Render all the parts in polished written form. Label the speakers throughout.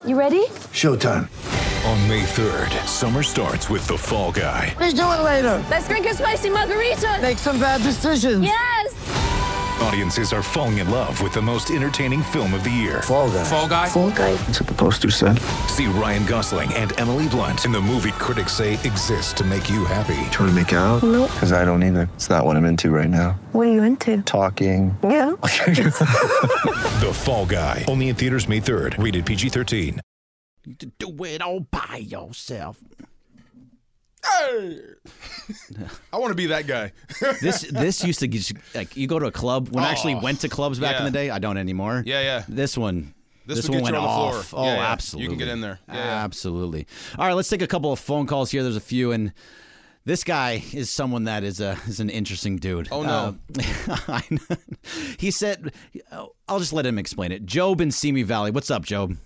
Speaker 1: You ready?
Speaker 2: Showtime.
Speaker 3: On May 3rd, summer starts with The Fall Guy.
Speaker 2: Let's do it later.
Speaker 1: Let's drink a spicy margarita.
Speaker 2: Make some bad decisions.
Speaker 1: Yes!
Speaker 3: Audiences are falling in love with the most entertaining film of the year.
Speaker 2: Fall Guy.
Speaker 4: Fall Guy?
Speaker 1: Fall Guy.
Speaker 2: That's what the poster said.
Speaker 3: See Ryan Gosling and Emily Blunt in the movie critics say exists to make you happy.
Speaker 5: Trying to make it out?
Speaker 1: Nope.
Speaker 5: Because I don't either. It's not what I'm into right now.
Speaker 1: What are you into?
Speaker 5: Talking.
Speaker 1: Yeah.
Speaker 3: The Fall Guy. Only in theaters May 3rd. Rated PG-13.
Speaker 6: To do it all by yourself.
Speaker 4: Hey! I want to be that guy.
Speaker 6: This used to get you, like, you go to a club. When I actually went to clubs back in the day, I don't anymore.
Speaker 4: Yeah.
Speaker 6: This one
Speaker 4: This would
Speaker 6: one
Speaker 4: get
Speaker 6: went
Speaker 4: you on the floor.
Speaker 6: off. Oh,
Speaker 4: Yeah.
Speaker 6: absolutely.
Speaker 4: You can get in there. Yeah.
Speaker 6: Absolutely. All right, let's take a couple of phone calls here. There's a few, and this guy is someone that is an interesting dude.
Speaker 4: Oh, no.
Speaker 6: He said, I'll just let him explain it. Job in Simi Valley. What's up, Job?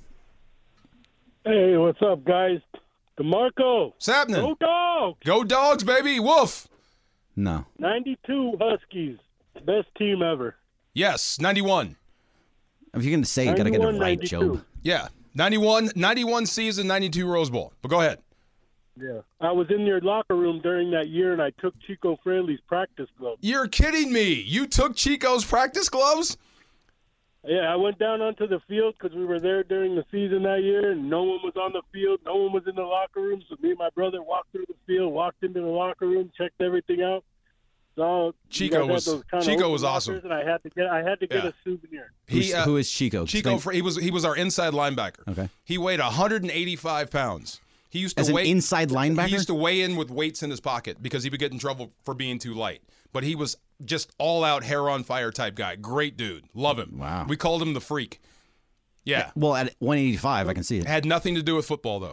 Speaker 7: Hey, what's up, guys? DeMarco.
Speaker 4: What's happening?
Speaker 7: Go Dogs.
Speaker 4: Go Dogs, baby. Woof.
Speaker 6: No.
Speaker 7: 92 Huskies. Best team ever.
Speaker 4: Yes, 91.
Speaker 6: If you're going to say you got to get it
Speaker 7: 91,
Speaker 6: right,
Speaker 7: 92.
Speaker 6: Job.
Speaker 4: Yeah, 91 season, 92 Rose Bowl. But go ahead.
Speaker 7: Yeah. I was in your locker room during that year, and I took Chico Friendly's practice gloves.
Speaker 4: You're kidding me. You took Chico's practice gloves?
Speaker 7: Yeah, I went down onto the field because we were there during the season that year, and no one was on the field. No one was in the locker room. So me and my brother walked through the field, walked into the locker room, checked everything out. So
Speaker 4: Chico was awesome.
Speaker 7: And I had to get a souvenir.
Speaker 6: Who is Chico?
Speaker 4: Chico, he was our inside linebacker.
Speaker 6: Okay.
Speaker 4: He weighed 185 pounds. He used to
Speaker 6: As an inside linebacker?
Speaker 4: He used to weigh in with weights in his pocket because he would get in trouble for being too light. But he was just all-out hair-on-fire type guy. Great dude. Love him.
Speaker 6: Wow.
Speaker 4: We called him the Freak. Yeah.
Speaker 6: Well, at 185, I can see it.
Speaker 4: Had nothing to do with football, though.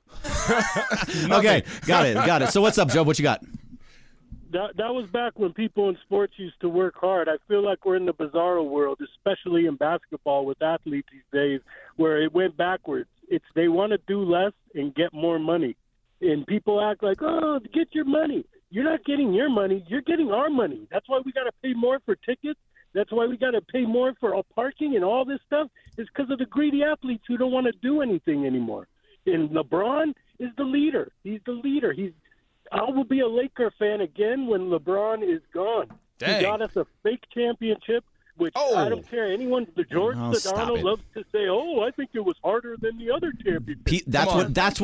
Speaker 6: Okay, got it. So what's up, Joe? What you got?
Speaker 7: That was back when people in sports used to work hard. I feel like we're in the bizarro world, especially in basketball with athletes these days, where it went backwards. They want to do less and get more money. And people act like, oh, get your money. You're not getting your money. You're getting our money. That's why we got to pay more for tickets. That's why we got to pay more for parking and all this stuff. It's because of the greedy athletes who don't want to do anything anymore. And LeBron is the leader. He's the leader. I will be a Laker fan again when LeBron is gone.
Speaker 4: Dang.
Speaker 7: He got us a fake championship, which I don't care. Anyone, George Sedano loves to say, "Oh, I think it was harder than the other championship."
Speaker 6: That's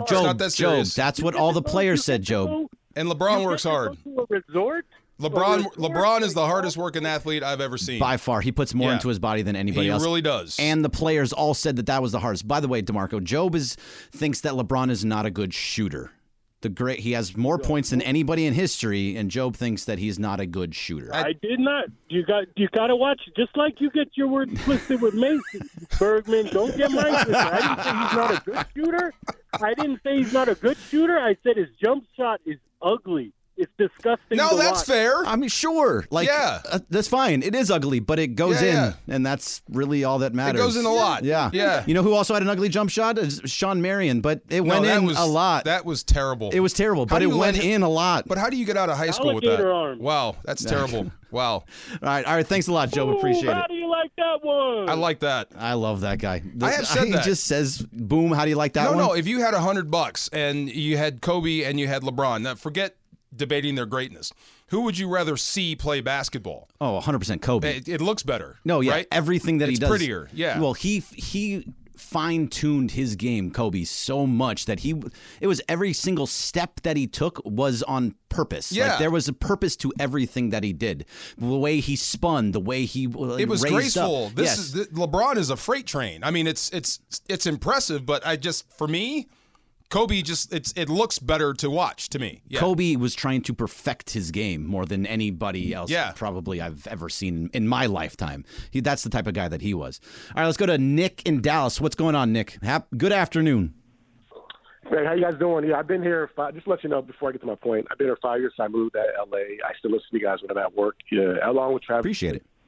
Speaker 6: what all the players said, Job.
Speaker 4: And LeBron works hard.
Speaker 7: A resort.
Speaker 4: LeBron is the hardest working athlete I've ever seen.
Speaker 6: By far. He puts more into his body than anybody else.
Speaker 4: He really does.
Speaker 6: And the players all said that was the hardest. By the way, DeMarco, Job thinks that LeBron is not a good shooter. He has more points than anybody in history, and Job thinks that he's not a good shooter.
Speaker 7: I did not. You got to watch. Just like you get your word twisted with Mason Bergman, don't get mine twisted. I didn't say he's not a good shooter. I didn't say he's not a good shooter. I said his jump shot is ugly. It's disgusting.
Speaker 4: No, that's fair.
Speaker 6: I mean, sure. That's fine. It is ugly, but it goes in, and that's really all that matters.
Speaker 4: It goes in a lot.
Speaker 6: Yeah. You know who also had an ugly jump shot? Is Sean Marion, but it went in a lot.
Speaker 4: That was terrible.
Speaker 6: It was terrible, but it went in a lot.
Speaker 4: But how do you get out of high school with that?
Speaker 7: Arm.
Speaker 4: Wow, that's terrible. Wow.
Speaker 6: All right. Thanks a lot, Joe. Appreciate it.
Speaker 7: How do you like that one?
Speaker 4: I like that.
Speaker 6: I love that guy.
Speaker 4: I have said that.
Speaker 6: He just says, boom, how do you like that one?
Speaker 4: No, if you had $100 and you had Kobe and you had LeBron, now forget debating their greatness. Who would you rather see play basketball?
Speaker 6: Oh, 100% Kobe.
Speaker 4: It looks better.
Speaker 6: No, yeah.
Speaker 4: Right?
Speaker 6: Everything that he does.
Speaker 4: It's prettier, yeah.
Speaker 6: Well, he fine-tuned his game, Kobe, so much that it was every single step that he took was on purpose.
Speaker 4: Yeah.
Speaker 6: Like, there was a purpose to everything that he did. The way he spun, the way he
Speaker 4: it was
Speaker 6: raised
Speaker 4: graceful.
Speaker 6: Up.
Speaker 4: LeBron is a freight train. I mean, it's impressive, but for me, Kobe it looks better to watch to me. Yeah.
Speaker 6: Kobe was trying to perfect his game more than anybody else probably I've ever seen in my lifetime. That's the type of guy that he was. All right, let's go to Nick in Dallas. What's going on, Nick? Good afternoon.
Speaker 8: Hey, how you guys doing? Yeah, I've been here. Just to let you know before I get to my point, I've been here 5 years. So I moved to LA. I still listen to you guys when I'm at work. Yeah, along with Travis.
Speaker 6: Appreciate it.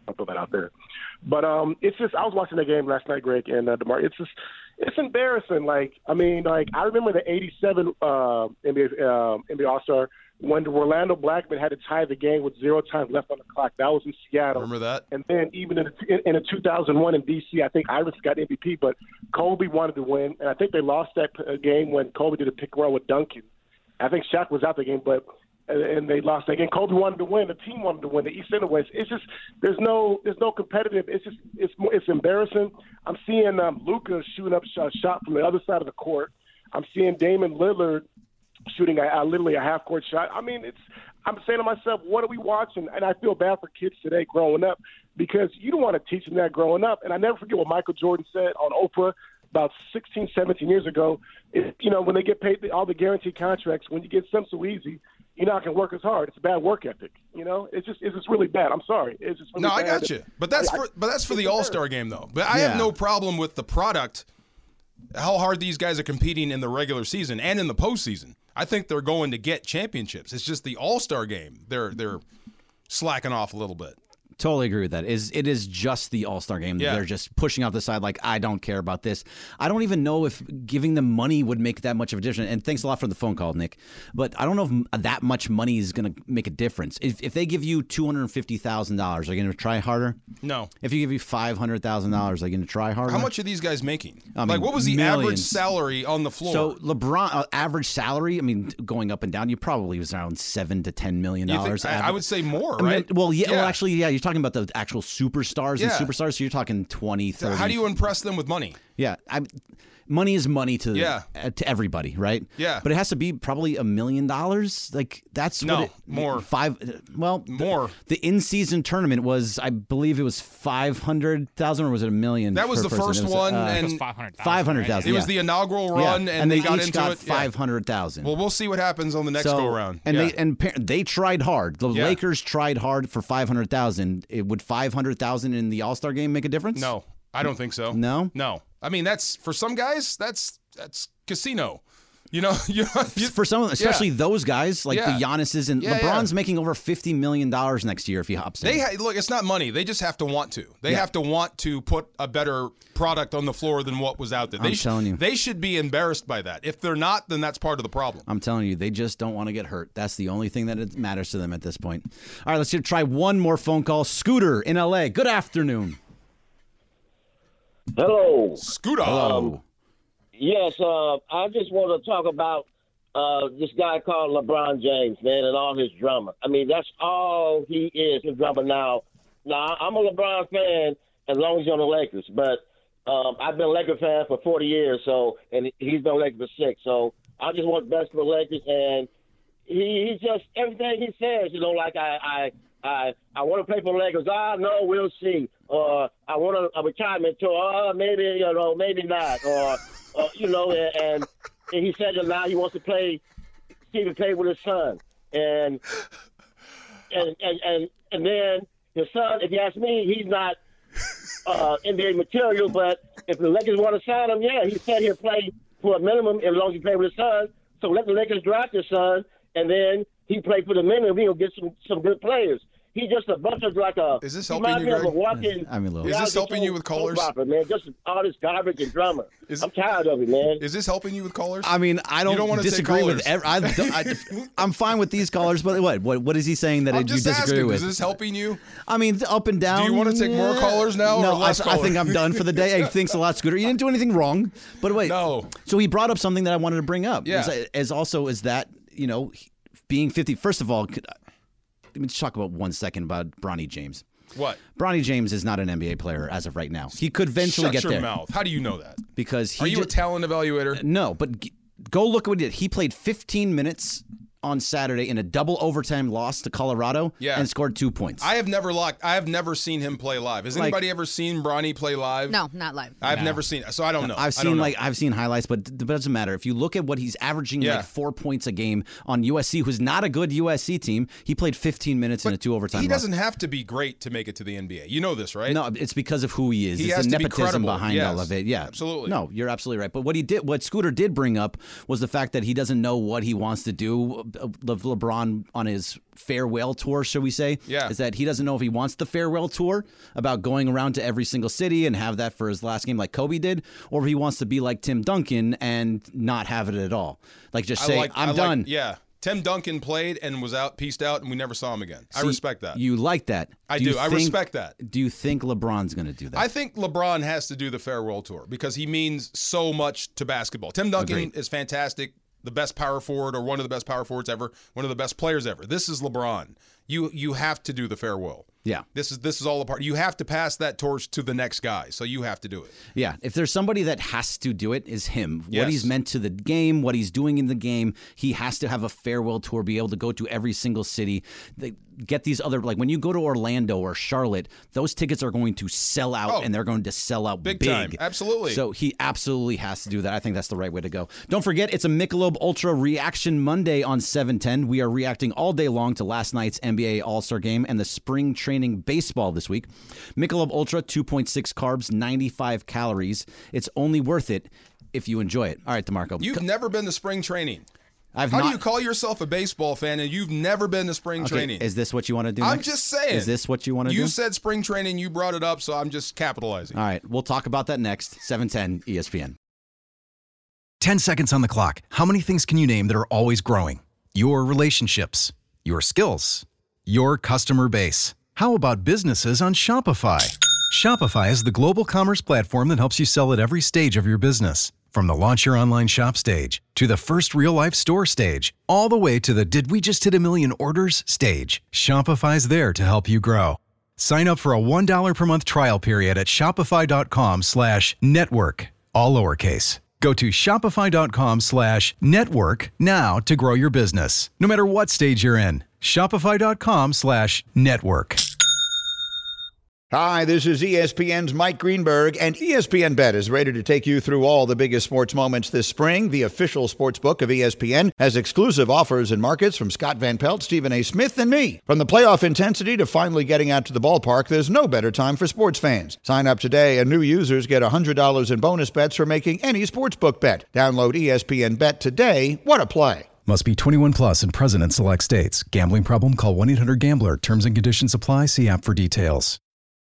Speaker 8: I'll throw that out there. But it's just I was watching the game last night, Greg, and DeMar. It's embarrassing. Like I remember the '87 NBA All-Star when Orlando Blackman had to tie the game with 0 time left on the clock. That was in Seattle.
Speaker 4: Remember that?
Speaker 8: And then even in 2001 in D.C., I think Iverson got MVP, but Kobe wanted to win, and I think they lost that game when Kobe did a pick and roll with Duncan. I think Shaq was out the game, and they lost that game. Kobe wanted to win. The team wanted to win. The East End wins. It's just there's no competitive. It's embarrassing. I'm seeing Luka shooting up a shot from the other side of the court. I'm seeing Damian Lillard shooting literally a half-court shot. I mean, I'm saying to myself, what are we watching? And I feel bad for kids today growing up because you don't want to teach them that growing up. And I never forget what Michael Jordan said on Oprah about 16, 17 years ago. When they get paid all the guaranteed contracts, when you get something so easy, you're not going to work as hard. It's a bad work ethic. It's just really bad. I'm sorry. It's just really bad.
Speaker 4: I got you. But that's for the All-Star game, though. But I have no problem with the product, how hard these guys are competing in the regular season and in the postseason. I think they're going to get championships. It's just the All-Star game. They're slacking off a little bit.
Speaker 6: Totally agree with that. It is just the All-Star game.
Speaker 4: Yeah.
Speaker 6: They're just pushing off the side like, I don't care about this. I don't even know if giving them money would make that much of a difference. And thanks a lot for the phone call, Nick. But I don't know if that much money is going to make a difference. If they give you $250,000, are you going to try harder?
Speaker 4: No.
Speaker 6: If you give you $500,000, are you going to try harder?
Speaker 4: How much are these guys making?
Speaker 6: What
Speaker 4: was the
Speaker 6: millions.
Speaker 4: average salary on the floor?
Speaker 6: So LeBron, average salary, going up and down, you probably was around $7 to $10 million.
Speaker 4: I would say more, right?
Speaker 6: Well, actually, you're talking about the actual superstars and superstars, so you're talking 20, 30.
Speaker 4: How do you impress them with money?
Speaker 6: Yeah, money is money to everybody, right?
Speaker 4: Yeah.
Speaker 6: But it has to be probably $1 million. Like that's
Speaker 4: more.
Speaker 6: More. The in-season tournament was, I believe it was 500,000 or was it $1 million?
Speaker 4: That was the first one,
Speaker 9: it
Speaker 4: and
Speaker 9: was 500,000.
Speaker 6: 500,000.
Speaker 4: It was the inaugural run,
Speaker 6: and they
Speaker 4: got
Speaker 6: each
Speaker 4: into
Speaker 6: got
Speaker 4: it.
Speaker 6: 500,000.
Speaker 4: Well, we'll see what happens on the next go round.
Speaker 6: And they tried hard. The Lakers tried hard for 500,000. Would 500,000 in the All-Star game make a difference?
Speaker 4: No, I don't think so.
Speaker 6: No.
Speaker 4: I mean, that's for some guys. That's casino.
Speaker 6: For some of them, especially those guys like the Giannis's and LeBron's making over $50 million next year if he hops in.
Speaker 4: Look, it's not money. They just have to want to. They have to want to put a better product on the floor than what was out there.
Speaker 6: I'm telling you.
Speaker 4: They should be embarrassed by that. If they're not, then that's part of the problem.
Speaker 6: I'm telling you, they just don't want to get hurt. That's the only thing that matters to them at this point. All right, let's try one more phone call. Scooter in L.A. Good afternoon.
Speaker 10: Hello.
Speaker 4: Scooter.
Speaker 6: Hello.
Speaker 10: Yes, I just want to talk about this guy called LeBron James, man, and all his drama. I mean, that's all he is, his drama now. Now, I'm a LeBron fan as long as he's on the Lakers, but I've been a Lakers fan for 40 years, and he's been a Lakers for 6. So I just want the best for the Lakers, and he's just everything he says, like I want to play for the Lakers. No, we'll see. Or I want a retirement tour. Maybe, maybe not. Or and he said that now he wants to play with his son. And then his son, if you ask me, he's not NBA material, but if the Lakers want to sign him, he said he'll play for a minimum as long as he plays with his son. So let the Lakers draft his son, and then he play for the minimum. He'll get some good players. He's just a bunch of
Speaker 4: Is this helping you, Greg? Is this helping you with callers?
Speaker 10: Man, just all this garbage and drama. I'm tired of it, man.
Speaker 4: Is this helping you with callers?
Speaker 6: I mean, I don't disagree with. I'm fine with these callers, but what is he saying that you disagree with?
Speaker 4: Is this helping you?
Speaker 6: I mean, up and down.
Speaker 4: Do you want to take more callers now?
Speaker 6: No,
Speaker 4: or less
Speaker 6: I think I'm done for the day. Hey, thanks a lot, Scooter. You didn't do anything wrong. But wait,
Speaker 4: no.
Speaker 6: So he brought up something that I wanted to bring up.
Speaker 4: Yeah.
Speaker 6: As being 50. First of all, let me just talk about 1 second about Bronny James.
Speaker 4: What?
Speaker 6: Bronny James is not an NBA player as of right now. He could eventually get there.
Speaker 4: Shut your mouth. How do you know that?
Speaker 6: Because
Speaker 4: Are you a talent evaluator?
Speaker 6: No, but go look at what he did. He played 15 minutes on Saturday in a double overtime loss to Colorado and scored 2 points.
Speaker 4: I have never seen him play live. Has anybody ever seen Bronny play live?
Speaker 1: No, not live.
Speaker 4: I've never seen it, so I don't know.
Speaker 6: I've seen highlights, but it doesn't matter. If you look at what he's averaging, like 4 points a game on USC, who's not a good USC team, he played 15 minutes in a 2 overtime loss.
Speaker 4: He doesn't have to be great to make it to the NBA. You know this, right?
Speaker 6: No, it's because of who he is.
Speaker 4: He
Speaker 6: it's
Speaker 4: has
Speaker 6: the
Speaker 4: to be
Speaker 6: nepotism
Speaker 4: credible.
Speaker 6: behind all of it. Yeah,
Speaker 4: absolutely.
Speaker 6: No, you're absolutely right. But what Scooter did bring up was the fact that he doesn't know what he wants to do LeBron on his farewell tour, shall we say?
Speaker 4: Yeah.
Speaker 6: Is that he doesn't know if he wants the farewell tour about going around to every single city and have that for his last game like Kobe did, or if he wants to be like Tim Duncan and not have it at all. Like just say, I'm done.
Speaker 4: Yeah. Tim Duncan played and was pieced out, and we never saw him again. I respect that.
Speaker 6: You like that.
Speaker 4: I do. I respect that.
Speaker 6: Do you think LeBron's going to do that?
Speaker 4: I think LeBron has to do the farewell tour because he means so much to basketball. Tim Duncan is fantastic, the best power forward or one of the best power forwards ever, one of the best players ever. This is LeBron. You have to do the farewell.
Speaker 6: Yeah.
Speaker 4: This is all a part. You have to pass that torch to the next guy, so you have to do it.
Speaker 6: Yeah. If there's somebody that has to do it, is him.
Speaker 4: Yes.
Speaker 6: What he's meant to the game, what he's doing in the game, he has to have a farewell tour, be able to go to every single city. Get these other, like when you go to Orlando or Charlotte, those tickets are going to sell out, and they're going to sell out big
Speaker 4: time. Absolutely.
Speaker 6: So he absolutely has to do that. I think that's the right way to go. Don't forget, it's a Michelob Ultra Reaction Monday on 710. We are reacting all day long to last night's NBA All-Star Game and the spring training baseball this week. Michelob Ultra, 2.6 carbs, 95 calories. It's only worth it if you enjoy it. All right, DeMarco.
Speaker 4: You've never been to spring training.
Speaker 6: How
Speaker 4: do you call yourself a baseball fan and you've never been to spring training?
Speaker 6: Is this what you want to do
Speaker 4: I'm
Speaker 6: next?
Speaker 4: just saying.
Speaker 6: Is this what you want to do?
Speaker 4: You said spring training. You brought it up, so I'm just capitalizing.
Speaker 6: All right. We'll talk about that next. 710 ESPN.
Speaker 9: 10 seconds on the clock. How many things can you name that are always growing? Your relationships, your skills, your customer base. How about businesses on Shopify? Shopify is the global commerce platform that helps you sell at every stage of your business. From the launch your online shop stage, to the first real-life store stage, all the way to the did we just hit a million orders stage, Shopify's there to help you grow. Sign up for a $1 per month trial period at shopify.com/network, all lowercase. Go to shopify.com/network now to grow your business, no matter what stage you're in. Shopify.com/network.
Speaker 11: Hi, this is ESPN's Mike Greenberg, and ESPN Bet is ready to take you through all the biggest sports moments this spring. The official sports book of ESPN has exclusive offers and markets from Scott Van Pelt, Stephen A. Smith, and me. From the playoff intensity to finally getting out to the ballpark, there's no better time for sports fans. Sign up today, and new users get $100 in bonus bets for making any sportsbook bet. Download ESPN Bet today. What a play.
Speaker 9: Must be 21 plus and present in select states. Gambling problem? Call 1-800-GAMBLER. Terms and conditions apply. See app for details.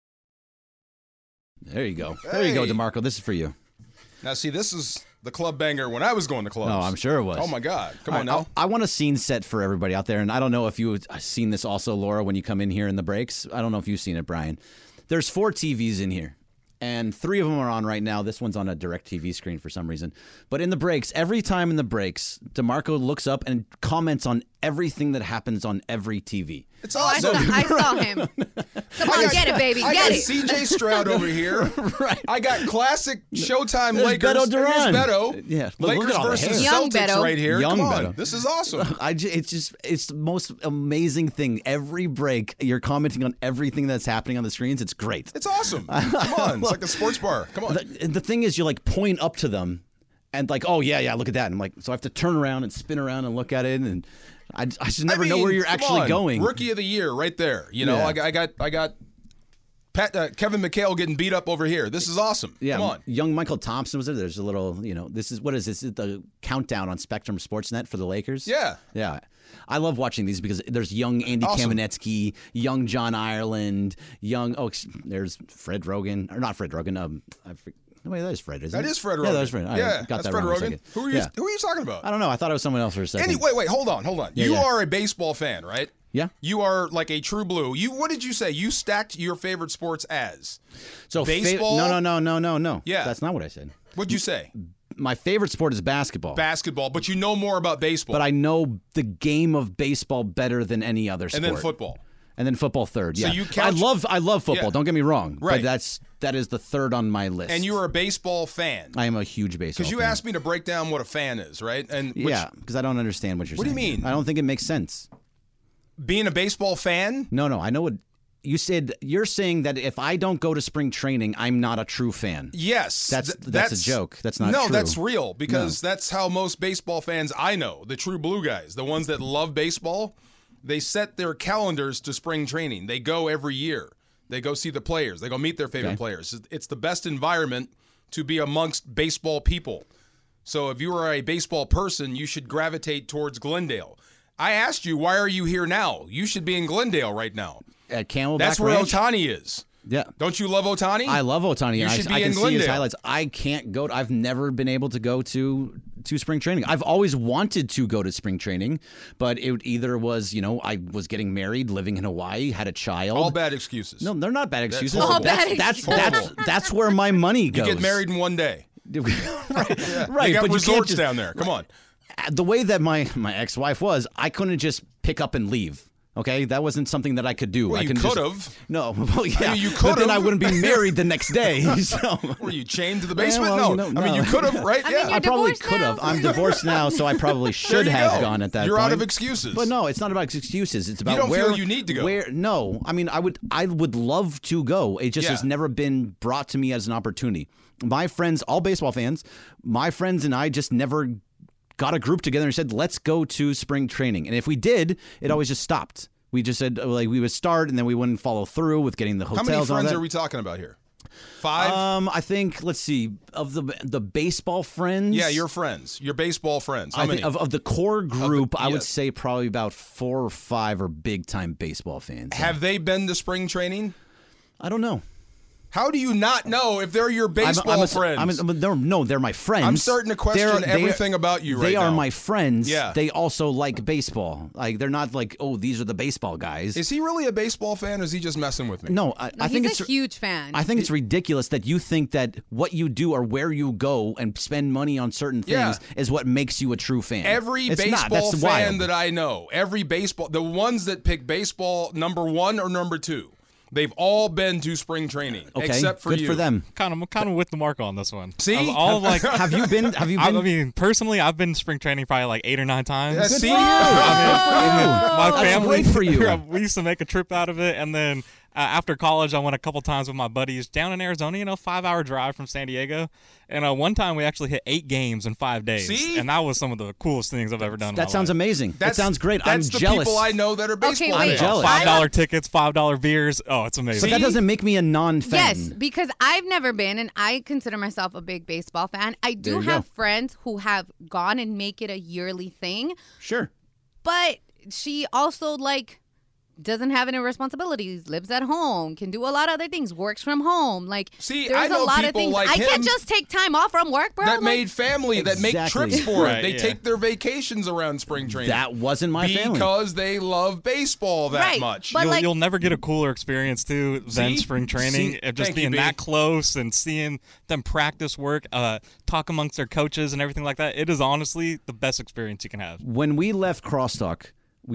Speaker 6: There you go. There you go, DeMarco. This is for you.
Speaker 4: Now, see, this is the club banger when I was going to clubs.
Speaker 6: Oh, I'm sure it was.
Speaker 4: Oh, my God. Come on now.
Speaker 6: I want a scene set for everybody out there, and I don't know if you've seen this also, Laura, when you come in here in the breaks. I don't know if you've seen it, Brian. There's 4 TVs in here, and 3 of them are on right now. This one's on a direct TV screen for some reason. But in the breaks, every time in the breaks, DeMarco looks up and comments on everything that happens on every TV.
Speaker 4: It's awesome.
Speaker 1: I saw him. Come on, get it, baby.
Speaker 4: I
Speaker 1: Get
Speaker 4: got
Speaker 1: it.
Speaker 4: CJ Stroud over here.
Speaker 6: Right.
Speaker 4: I got classic Showtime
Speaker 6: There's
Speaker 4: Lakers.
Speaker 6: Beto Duran.
Speaker 4: Here's Beto.
Speaker 6: Yeah. Look
Speaker 4: Lakers
Speaker 6: at all the
Speaker 4: versus
Speaker 6: hair.
Speaker 1: Young
Speaker 4: Celtics
Speaker 1: Beto.
Speaker 4: right here.
Speaker 6: Young
Speaker 4: Come on.
Speaker 6: Beto.
Speaker 4: This is awesome.
Speaker 6: It's the most amazing thing. Every break, you're commenting on everything that's happening on the screens. It's great.
Speaker 4: It's awesome. Come on. It's like a sports bar. Come on.
Speaker 6: The thing is, you like point up to them and like, oh, yeah, look at that. And I'm like, so I have to turn around and spin around and look at it. And I just never know where you're actually going.
Speaker 4: Rookie of the year right there. You know,
Speaker 6: Yeah.
Speaker 4: I got Kevin McHale getting beat up over here. This is awesome.
Speaker 6: Yeah,
Speaker 4: Come on.
Speaker 6: young Michael Thompson was there. There's a little, this is the countdown on Spectrum Sportsnet for the Lakers.
Speaker 4: Yeah.
Speaker 6: Yeah. I love watching these because there's young Andy Kamenetsky, young John Ireland, there's Fred Rogan, or not Fred Rogan. Wait, that is Fred, isn't it?
Speaker 4: That is Fred Rogan.
Speaker 6: Yeah, that's Fred.
Speaker 4: Yeah,
Speaker 6: got
Speaker 4: that's
Speaker 6: that
Speaker 4: Fred
Speaker 6: wrong
Speaker 4: Rogan.
Speaker 6: For a
Speaker 4: Who are you talking about?
Speaker 6: I don't know. I thought it was someone else for a second.
Speaker 4: Wait, hold on.
Speaker 6: Yeah,
Speaker 4: You are a baseball fan, right?
Speaker 6: Yeah.
Speaker 4: You are like a true blue. What did you say? You stacked your favorite sports as baseball?
Speaker 6: No.
Speaker 4: Yeah.
Speaker 6: That's not what I said.
Speaker 4: What'd you say?
Speaker 6: My favorite sport is basketball.
Speaker 4: Basketball, but you know more about baseball.
Speaker 6: But I know the game of baseball better than any other sport.
Speaker 4: And then football.
Speaker 6: And then football third.
Speaker 4: So
Speaker 6: Yeah.
Speaker 4: you count-
Speaker 6: I love football.
Speaker 4: Yeah.
Speaker 6: Don't get me wrong.
Speaker 4: Right.
Speaker 6: But that is the third on my list.
Speaker 4: And you are a baseball fan.
Speaker 6: I am a huge baseball
Speaker 4: Because you
Speaker 6: fan.
Speaker 4: asked me to break down what a fan is, right?
Speaker 6: Yeah, because I don't understand what you're
Speaker 4: What do
Speaker 6: saying.
Speaker 4: you mean?
Speaker 6: I don't think it makes sense.
Speaker 4: Being a baseball fan?
Speaker 6: No. I know what you said. You're saying that if I don't go to spring training, I'm not a true fan.
Speaker 4: Yes.
Speaker 6: That's a joke. That's not
Speaker 4: No,
Speaker 6: true.
Speaker 4: that's real because that's how most baseball fans I know, the true blue guys, the ones that love baseball, they set their calendars to spring training. They go every year. They go see the players. They go meet their favorite players. It's the best environment to be amongst baseball people. So if you are a baseball person, you should gravitate towards Glendale. I asked you, why are you here now? You should be in Glendale right now.
Speaker 6: At Camelback
Speaker 4: That's where
Speaker 6: Ranch?
Speaker 4: Ohtani is.
Speaker 6: Yeah.
Speaker 4: Don't you love Ohtani?
Speaker 6: I love Ohtani.
Speaker 4: You should be
Speaker 6: I can
Speaker 4: in
Speaker 6: see
Speaker 4: Glendale.
Speaker 6: his highlights. I can't go. I've never been able to go to spring training. I've always wanted to go to spring training, but it either was, I was getting married, living in Hawaii, had a child.
Speaker 4: All bad excuses.
Speaker 6: No, they're not bad excuses.
Speaker 1: All bad excuses.
Speaker 6: That's where my money goes.
Speaker 4: You get married in one day.
Speaker 6: Right.
Speaker 4: You got
Speaker 6: but
Speaker 4: resorts
Speaker 6: you can't
Speaker 4: down there. Come on.
Speaker 6: The way that my ex-wife was, I couldn't just pick up and leave. Okay, that wasn't something that I could do.
Speaker 4: Well, you could have.
Speaker 6: No, well, yeah.
Speaker 4: I mean, you
Speaker 6: but
Speaker 4: could
Speaker 6: then I
Speaker 4: have.
Speaker 6: wouldn't be married the next day. So.
Speaker 4: Were you chained to the basement?
Speaker 6: Yeah, well,
Speaker 4: no.
Speaker 6: no.
Speaker 4: I mean, you could have, right?
Speaker 1: I mean,
Speaker 6: I probably
Speaker 1: divorced
Speaker 6: could have.
Speaker 1: now?
Speaker 6: I'm divorced now, so I probably should
Speaker 4: There you
Speaker 6: have
Speaker 4: go.
Speaker 6: gone at that
Speaker 4: You're
Speaker 6: point.
Speaker 4: out of excuses.
Speaker 6: But no, it's not about excuses. It's about
Speaker 4: don't
Speaker 6: where
Speaker 4: feel you need to go.
Speaker 6: No, I mean, I would love to go. It just
Speaker 4: Yeah.
Speaker 6: has never been brought to me as an opportunity. My friends, all baseball fans, my friends and I just never got a group together and said, let's go to spring training. And if we did, it always just stopped. We just said, like, we would start and then we wouldn't follow through with getting the hotels.
Speaker 4: How many
Speaker 6: and all
Speaker 4: friends
Speaker 6: that.
Speaker 4: are we talking about here? 5?
Speaker 6: I think, let's see, of the baseball friends.
Speaker 4: Yeah, your friends, your baseball friends. How
Speaker 6: I
Speaker 4: many?
Speaker 6: think of the core group, I
Speaker 4: yeah.
Speaker 6: would say probably about 4 or 5 are big time baseball fans.
Speaker 4: Have they been to spring training?
Speaker 6: I don't know.
Speaker 4: How do you not know if they're your baseball friends?
Speaker 6: They're my friends.
Speaker 4: I'm starting to question everything about you right
Speaker 6: They are
Speaker 4: now.
Speaker 6: my friends.
Speaker 4: Yeah.
Speaker 6: They also like baseball. Like, they're not like, oh, these are the baseball guys.
Speaker 4: Is he really a baseball fan, or is he just messing with me?
Speaker 6: No, I think
Speaker 1: he's
Speaker 6: it's
Speaker 1: a huge fan.
Speaker 6: I think it's ridiculous that you think that what you do or where you go and spend money on certain things is what makes you a true fan.
Speaker 4: Every
Speaker 6: It's not.
Speaker 4: baseball
Speaker 6: That's
Speaker 4: fan
Speaker 6: wild.
Speaker 4: that I know, the ones that pick baseball number 1 or number 2, they've all been to spring training,
Speaker 6: Okay,
Speaker 4: except for
Speaker 6: good
Speaker 4: you.
Speaker 6: for them.
Speaker 12: I'm kind of with the mark on this one.
Speaker 4: See?
Speaker 12: Of all like,
Speaker 6: Have you been?
Speaker 12: I mean, personally, I've been to spring training probably like 8 or 9 times.
Speaker 4: Yeah, see?
Speaker 12: My
Speaker 6: That's
Speaker 12: family,
Speaker 6: great for you.
Speaker 12: we used to make a trip out of it, and then after college, I went a couple times with my buddies down in Arizona. 5-hour drive from San Diego, and one time we actually hit 8 games in 5 days.
Speaker 4: See?
Speaker 12: And that was some of the coolest things I've ever done. in
Speaker 6: That
Speaker 12: my
Speaker 6: sounds
Speaker 12: life.
Speaker 6: amazing. That sounds great.
Speaker 4: That's
Speaker 6: I'm
Speaker 4: the
Speaker 6: jealous.
Speaker 4: people I know that are baseball
Speaker 1: wait.
Speaker 4: fans.
Speaker 6: jealous.
Speaker 12: $5 tickets, $5 beers. Oh, it's amazing.
Speaker 6: But that doesn't make me a non-fan.
Speaker 1: Yes, because I've never been, and I consider myself a big baseball fan. I do
Speaker 6: There you
Speaker 1: have
Speaker 6: go.
Speaker 1: friends who have gone and make it a yearly thing,
Speaker 6: Sure.
Speaker 1: but she also doesn't have any responsibilities, lives at home, can do a lot of other things, works from home.
Speaker 4: See,
Speaker 1: there's
Speaker 4: I know
Speaker 1: a lot of
Speaker 4: people
Speaker 1: things.
Speaker 4: like
Speaker 1: I
Speaker 4: him
Speaker 1: can't just take time off from work, bro.
Speaker 4: that made family, that make
Speaker 6: Exactly.
Speaker 4: trips for
Speaker 12: Right,
Speaker 4: it. They
Speaker 12: yeah.
Speaker 4: take their vacations around spring training.
Speaker 6: That wasn't my family.
Speaker 4: Because they love baseball that
Speaker 1: Right,
Speaker 4: much.
Speaker 1: but
Speaker 12: You'll never get a cooler experience too than
Speaker 4: See?
Speaker 12: spring training.
Speaker 4: See?
Speaker 12: Of just
Speaker 4: Thank you,
Speaker 12: being
Speaker 4: B.
Speaker 12: that close and seeing them practice work, talk amongst their coaches and everything like that. It is honestly the best experience you can have.
Speaker 6: When we left Crosstalk,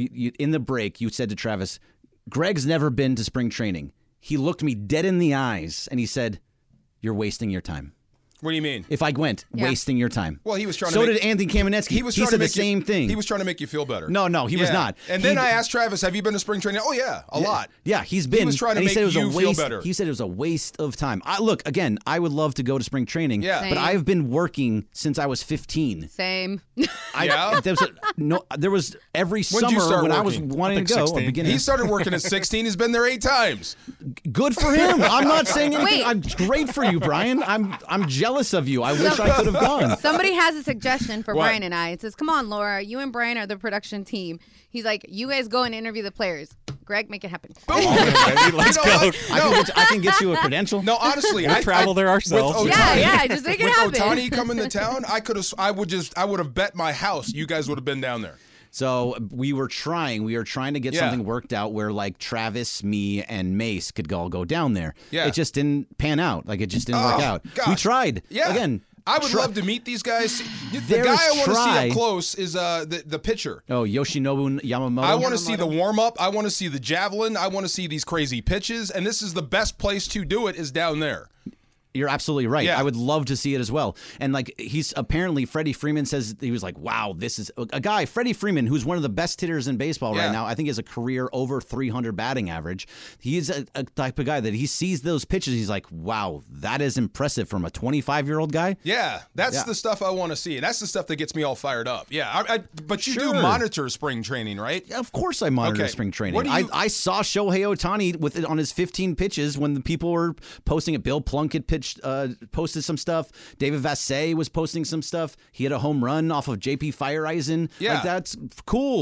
Speaker 6: in the break, you said to Travis, Greg's never been to spring training. He looked me dead in the eyes and he said, "You're wasting your time."
Speaker 4: What do you mean?
Speaker 6: If I went, wasting your time.
Speaker 4: Well, he was trying to
Speaker 6: So
Speaker 4: make-
Speaker 6: did Anthony Kamenetsky.
Speaker 4: He was
Speaker 6: He
Speaker 4: trying
Speaker 6: said
Speaker 4: to
Speaker 6: the
Speaker 4: make you-
Speaker 6: same thing.
Speaker 4: He was trying to make you feel better.
Speaker 6: No, he was not.
Speaker 4: And then
Speaker 6: He-
Speaker 4: I asked Travis, "Have you been to spring training?" "Oh yeah, a lot."
Speaker 6: Yeah, he's been.
Speaker 4: He was trying to
Speaker 6: and
Speaker 4: make
Speaker 6: he said it was
Speaker 4: you
Speaker 6: a waste,
Speaker 4: feel better.
Speaker 6: He said it was a waste of time. Look, again, I would love to go to spring training,
Speaker 4: Yeah.
Speaker 1: Same.
Speaker 6: but I've been working since I was 15.
Speaker 1: Same.
Speaker 4: Yeah?
Speaker 6: There was every
Speaker 4: When did you
Speaker 6: summer
Speaker 4: start
Speaker 6: when I was
Speaker 4: working?
Speaker 6: wanting
Speaker 12: I
Speaker 6: to
Speaker 12: think
Speaker 6: go.
Speaker 12: 16.
Speaker 6: Beginning.
Speaker 4: He started working at 16. He's been there 8 times.
Speaker 6: Good for him. I'm not saying anything.
Speaker 1: Wait.
Speaker 6: I'm great for you, Brian. I'm jealous of you. I wish I could have gone.
Speaker 1: Somebody has a suggestion for
Speaker 4: What?
Speaker 1: Brian and I. It says, "Come on, Laura, you and Brian are the production team." He's like, "You guys go and interview the players. Greg, make it happen."
Speaker 12: Let's
Speaker 4: You know
Speaker 12: go.
Speaker 4: what?
Speaker 6: I can get you a credential.
Speaker 4: No, honestly,
Speaker 12: We'll travel there ourselves.
Speaker 4: With
Speaker 1: Yeah, just make it
Speaker 4: with
Speaker 1: happen.
Speaker 4: Ohtani coming to town, I would have bet my house you guys would have been down there.
Speaker 6: So we were trying to get
Speaker 4: Yeah.
Speaker 6: something worked out where like Travis, me, and Mace could all go down there.
Speaker 4: Yeah.
Speaker 6: It just didn't pan out. Like, it just didn't work out.
Speaker 4: gosh.
Speaker 6: We tried.
Speaker 4: Yeah.
Speaker 6: Again.
Speaker 4: I would love to meet these guys. The
Speaker 6: There's
Speaker 4: guy I want to see
Speaker 6: try.
Speaker 4: up close is the pitcher.
Speaker 6: Oh, Yoshinobu Yamamoto.
Speaker 4: I want to see the warm up. I want to see the javelin. I want to see these crazy pitches. And this is the best place to do it is down there.
Speaker 6: You're absolutely right.
Speaker 4: Yeah.
Speaker 6: I would love to see it as well. And like, he's apparently, Freddie Freeman says, he was like, wow, this is a guy, Freddie Freeman, who's one of the best hitters in baseball
Speaker 4: Yeah.
Speaker 6: right now. I think he has a career over 300 batting average. He's a type of guy that he sees those pitches. He's like, wow, that is impressive from a 25-year-old guy.
Speaker 4: Yeah, that's
Speaker 6: Yeah.
Speaker 4: the stuff I want to see. And that's the stuff that gets me all fired up. Yeah, but you do
Speaker 6: Sure.
Speaker 4: monitor spring training, right?
Speaker 6: Of course I monitor
Speaker 4: Okay.
Speaker 6: spring training.
Speaker 4: What do you-
Speaker 6: I saw Shohei Ohtani with it on his 15 pitches when the people were posting it. Bill Plunkett posted some stuff. David Vassay was posting some stuff. He had a home run off of JP Fireeisen.
Speaker 4: Yeah.
Speaker 6: Like, that's cool.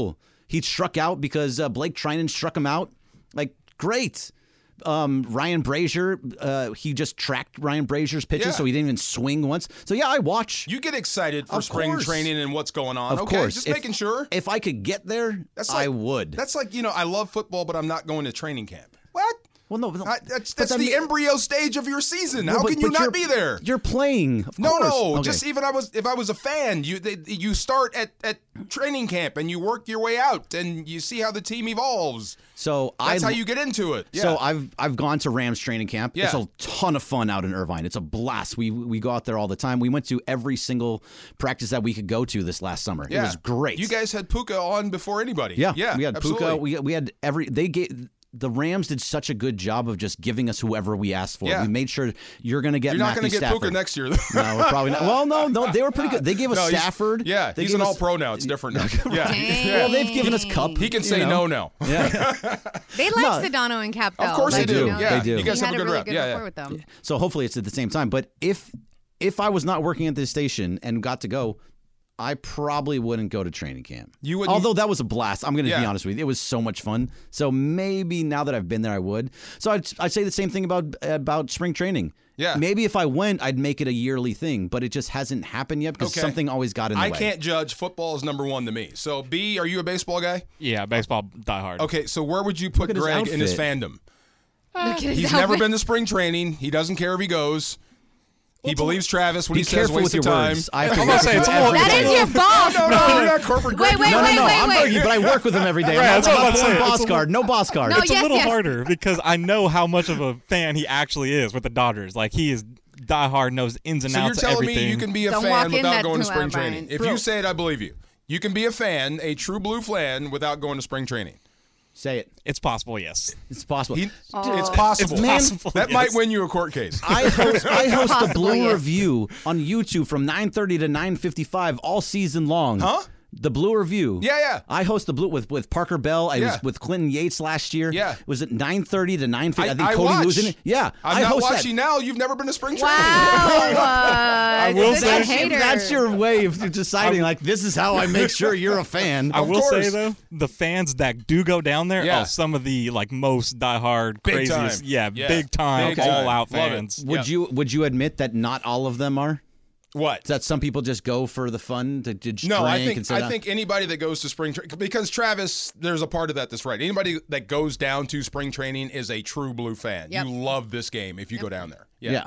Speaker 6: He struck out because Blake Trinan struck him out. Like, great. Ryan Brazier, he just tracked Ryan Brazier's pitches, so he didn't even swing once. So, yeah, I watch.
Speaker 4: You get excited for spring training and what's going on.
Speaker 6: Of course.
Speaker 4: Just making sure.
Speaker 6: If I could get there, I would.
Speaker 4: That's like, I love football, but I'm not going to training camp. What?
Speaker 6: Well, no,
Speaker 4: that's the embryo stage of your season. How can you not be there?
Speaker 6: You're playing. Of course.
Speaker 4: No. Just even if I was a fan, you start at training camp and you work your way out and you see how the team evolves.
Speaker 6: So
Speaker 4: that's how you get into it. Yeah.
Speaker 6: So I've gone to Rams training camp.
Speaker 4: Yeah.
Speaker 6: It's a ton of fun out in Irvine. It's a blast. We go out there all the time. We went to every single practice that we could go to this last summer.
Speaker 4: Yeah.
Speaker 6: It was great.
Speaker 4: You guys had Puka on before anybody.
Speaker 6: Yeah.
Speaker 4: Yeah.
Speaker 6: We had
Speaker 4: absolutely.
Speaker 6: Puka. We had the Rams did such a good job of just giving us whoever we asked for.
Speaker 4: Yeah.
Speaker 6: We made sure you're going to get.
Speaker 4: You're not
Speaker 6: going to
Speaker 4: get Puka next year, though.
Speaker 6: No, probably not. Well, no, they were pretty good. They gave us Stafford.
Speaker 4: He's an All-Pro now. It's different now. Yeah.
Speaker 6: Well, they've given us Cup.
Speaker 4: He can say no now.
Speaker 6: Yeah.
Speaker 1: They like Sedano and Cap, though.
Speaker 4: Of course they do.
Speaker 6: They do.
Speaker 4: You guys have a good rep.
Speaker 1: rapport with them.
Speaker 6: So hopefully it's at the same time. But if I was not working at this station and got to go, I probably wouldn't go to training camp.
Speaker 4: You wouldn't.
Speaker 6: Although that was a blast. I'm going to be honest with you. It was so much fun. So maybe now that I've been there, I would. So I'd say the same thing about spring training.
Speaker 4: Yeah.
Speaker 6: Maybe if I went, I'd make it a yearly thing, but it just hasn't happened yet because something always got in the way.
Speaker 4: I can't judge. Football is number one to me. So, B, are you a baseball guy?
Speaker 12: Yeah, baseball diehard.
Speaker 4: Okay, so where would you put Greg in his fandom? He's never been to spring training. He doesn't care if he goes. He believes Travis when he says waste of time.
Speaker 6: I'm going to say
Speaker 1: that is your boss.
Speaker 4: No, you're not corporate Greg.
Speaker 1: Wait.
Speaker 6: But I work with him every day.
Speaker 12: Right,
Speaker 6: I'm not pulling boss card. No boss card.
Speaker 1: No,
Speaker 12: It's a little harder because I know how much of a fan he actually is with the Dodgers. Like, he is diehard, knows ins and
Speaker 4: So you're
Speaker 12: outs of
Speaker 4: telling
Speaker 12: everything.
Speaker 4: me you can be a
Speaker 1: Don't
Speaker 4: fan
Speaker 1: walk in
Speaker 4: without
Speaker 1: that
Speaker 4: going to
Speaker 1: 2
Speaker 4: spring
Speaker 1: hour
Speaker 4: training?
Speaker 1: Brian.
Speaker 4: If you say it, I believe you. You can be a fan, a true blue fan, without going to spring training.
Speaker 6: Say it.
Speaker 12: It's possible, yes.
Speaker 6: It's possible.
Speaker 4: It's possible.
Speaker 12: It's possible,
Speaker 4: that
Speaker 12: yes.
Speaker 4: might win you a court case.
Speaker 6: I host the Blue
Speaker 1: yes.
Speaker 6: Review on YouTube from 9:30 to 9:55 all season long.
Speaker 4: Huh?
Speaker 6: The Blue Review.
Speaker 4: Yeah.
Speaker 6: I host the Blue with Parker Bell. I was with Clinton Yates last year.
Speaker 4: Yeah.
Speaker 6: Was it 9:30 to 9:50? I think
Speaker 4: I
Speaker 6: Cody
Speaker 4: watch.
Speaker 6: was in it. Yeah.
Speaker 4: I'm not watching now. You've never been to spring training.
Speaker 1: Wow.
Speaker 12: I will say
Speaker 6: that's your way of deciding, like, this is how I make sure you're a fan.
Speaker 12: I will say, though, the fans that do go down there are some of the most diehard,
Speaker 4: Big
Speaker 12: craziest,
Speaker 4: time.
Speaker 12: big time, all-out fans.
Speaker 6: Would you admit that not all of them are?
Speaker 4: What?
Speaker 6: That some people just go for the fun to drink?
Speaker 4: No, I
Speaker 6: and
Speaker 4: think anybody that goes to spring training, because Travis, there's a part of that's right. Anybody that goes down to spring training is a true blue fan.
Speaker 1: Yep.
Speaker 4: You love this game if you go down there.
Speaker 6: Yeah.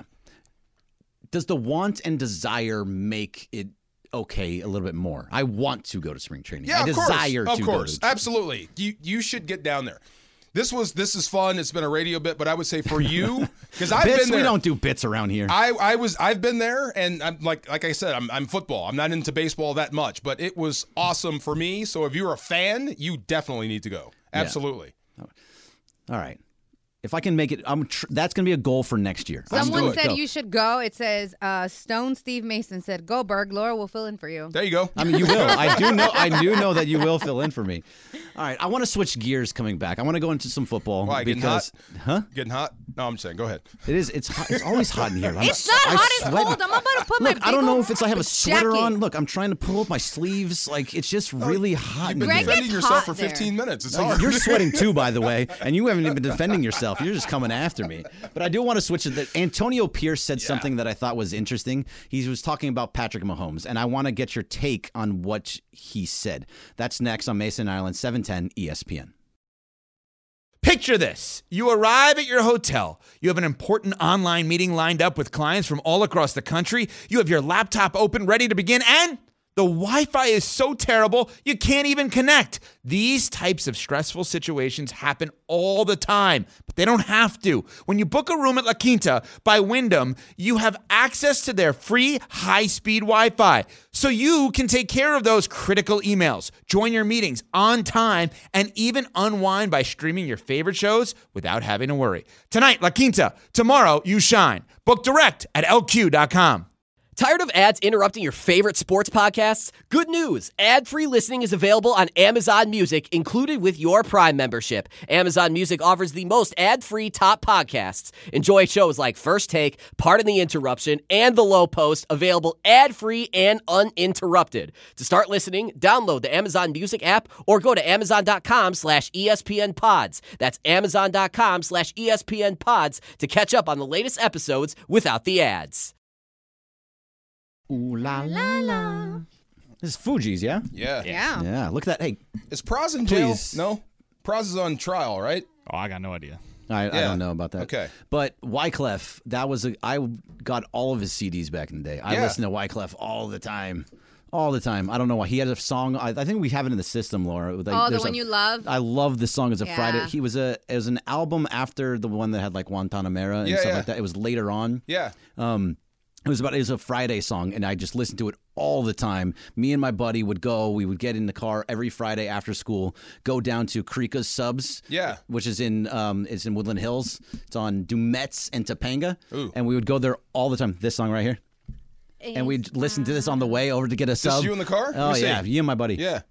Speaker 6: Does the want and desire make it okay a little bit more? I want to go to spring training.
Speaker 4: Yeah,
Speaker 6: I desire
Speaker 4: of
Speaker 6: to
Speaker 4: course.
Speaker 6: go to
Speaker 4: Absolutely. You should get down there. This is fun. It's been a radio bit, but I would say for you, because I've been there.
Speaker 6: We don't do bits around here.
Speaker 4: I've been there, and I'm like I said, I'm football. I'm not into baseball that much, but it was awesome for me. So if you're a fan, you definitely need to go. Absolutely.
Speaker 6: Yeah. All right. If I can make it, that's going to be a goal for next year.
Speaker 1: Someone said you should go. It says Stone Steve Mason said, "Go Berg. Laura will fill in for you."
Speaker 4: There you go.
Speaker 6: I mean, you will. I do know that you will fill in for me. All right. I want to switch gears coming back. I want to go into some football.
Speaker 4: Why,
Speaker 6: because
Speaker 4: getting hot? No, I'm saying go ahead.
Speaker 6: It is. It's hot. It's always hot in here.
Speaker 1: It's not hot. It's cold. I'm about to put my.
Speaker 6: Look, I don't know if it's I have a sweater
Speaker 1: jacket
Speaker 6: on. Look, I'm trying to pull up my sleeves. Like, it's just really hot.
Speaker 4: You've been
Speaker 6: in here.
Speaker 4: defending yourself for 15 minutes. It's hard.
Speaker 6: You're sweating too, by the way, and you haven't even been defending yourself. You're just coming after me. But I do want to switch it. Antonio Pierce said something that I thought was interesting. He was talking about Patrick Mahomes, and I want to get your take on what he said. That's next on Mason Island, 710 ESPN.
Speaker 13: Picture this. You arrive at your hotel. You have an important online meeting lined up with clients from all across the country. You have your laptop open, ready to begin, and the Wi-Fi is so terrible, you can't even connect. These types of stressful situations happen all the time, but they don't have to. When you book a room at La Quinta by Wyndham, you have access to their free high-speed Wi-Fi, so you can take care of those critical emails, join your meetings on time, and even unwind by streaming your favorite shows without having to worry. Tonight, La Quinta. Tomorrow, you shine. Book direct at LQ.com.
Speaker 14: Tired of ads interrupting your favorite sports podcasts? Good news! Ad-free listening is available on Amazon Music, included with your Prime membership. Amazon Music offers the most ad-free top podcasts. Enjoy shows like First Take, Pardon the Interruption, and The Low Post, available ad-free and uninterrupted. To start listening, download the Amazon Music app or go to amazon.com/ESPN Pods. That's amazon.com/ESPN Pods to catch up on the latest episodes without the ads.
Speaker 6: Ooh la la la. This is Fuji's, yeah?
Speaker 4: Yeah.
Speaker 6: Yeah. Look at that. Hey.
Speaker 4: Is Praz in jail?
Speaker 6: Please.
Speaker 4: No? Praz is on trial, right?
Speaker 12: Oh, I got no idea.
Speaker 6: I don't know about that.
Speaker 4: Okay.
Speaker 6: But Wyclef, I got all of his CDs back in the day. I listened to Wyclef all the time. All the time. I don't know why. He had a song. I think we have it in the system, Laura.
Speaker 1: The one you love?
Speaker 6: I love this song as a Friday. It was an album after the one that had like Guantanamera and stuff like that. It was later on.
Speaker 4: Yeah.
Speaker 6: It was a Friday song, and I just listened to it all the time. Me and my buddy we would get in the car every Friday after school, go down to Krika's Subs, which is in Woodland Hills. It's on Dumetz and Topanga.
Speaker 4: Ooh.
Speaker 6: And we would go there all the time. This song right here. And we'd listen to this on the way over to get a sub.
Speaker 4: Just you in the car?
Speaker 6: Oh, yeah, you and my buddy.
Speaker 4: Yeah.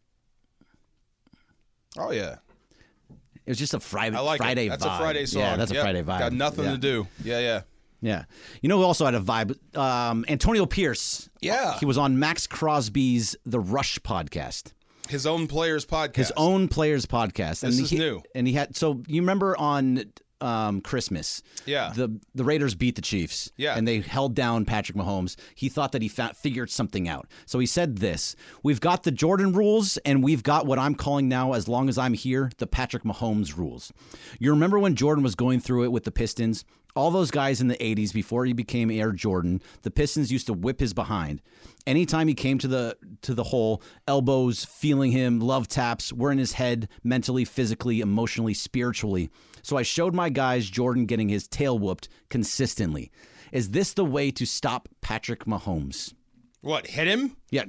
Speaker 4: Oh, yeah.
Speaker 6: It was just a Friday
Speaker 4: Friday
Speaker 6: vibe.
Speaker 4: That's a Friday song.
Speaker 6: Yeah, that's a Friday vibe.
Speaker 4: Got nothing to do. Yeah.
Speaker 6: Yeah. You know who also had a vibe? Antonio Pierce.
Speaker 4: Yeah.
Speaker 6: He was on Max Crosby's The Rush podcast.
Speaker 4: His own players podcast.
Speaker 6: And
Speaker 4: This is new.
Speaker 6: And he had, so you remember on Christmas, the Raiders beat the Chiefs, and they held down Patrick Mahomes. He thought that he figured something out. So he said this: we've got the Jordan rules, and we've got what I'm calling now, as long as I'm here, the Patrick Mahomes rules. You remember when Jordan was going through it with the Pistons? All those guys in the 80s, before he became Air Jordan, the Pistons used to whip his behind. Anytime he came to the hole, elbows, feeling him, love taps, were in his head, mentally, physically, emotionally, spiritually. So I showed my guys Jordan getting his tail whooped consistently. Is this the way to stop Patrick Mahomes?
Speaker 4: What, hit him?
Speaker 6: Yeah.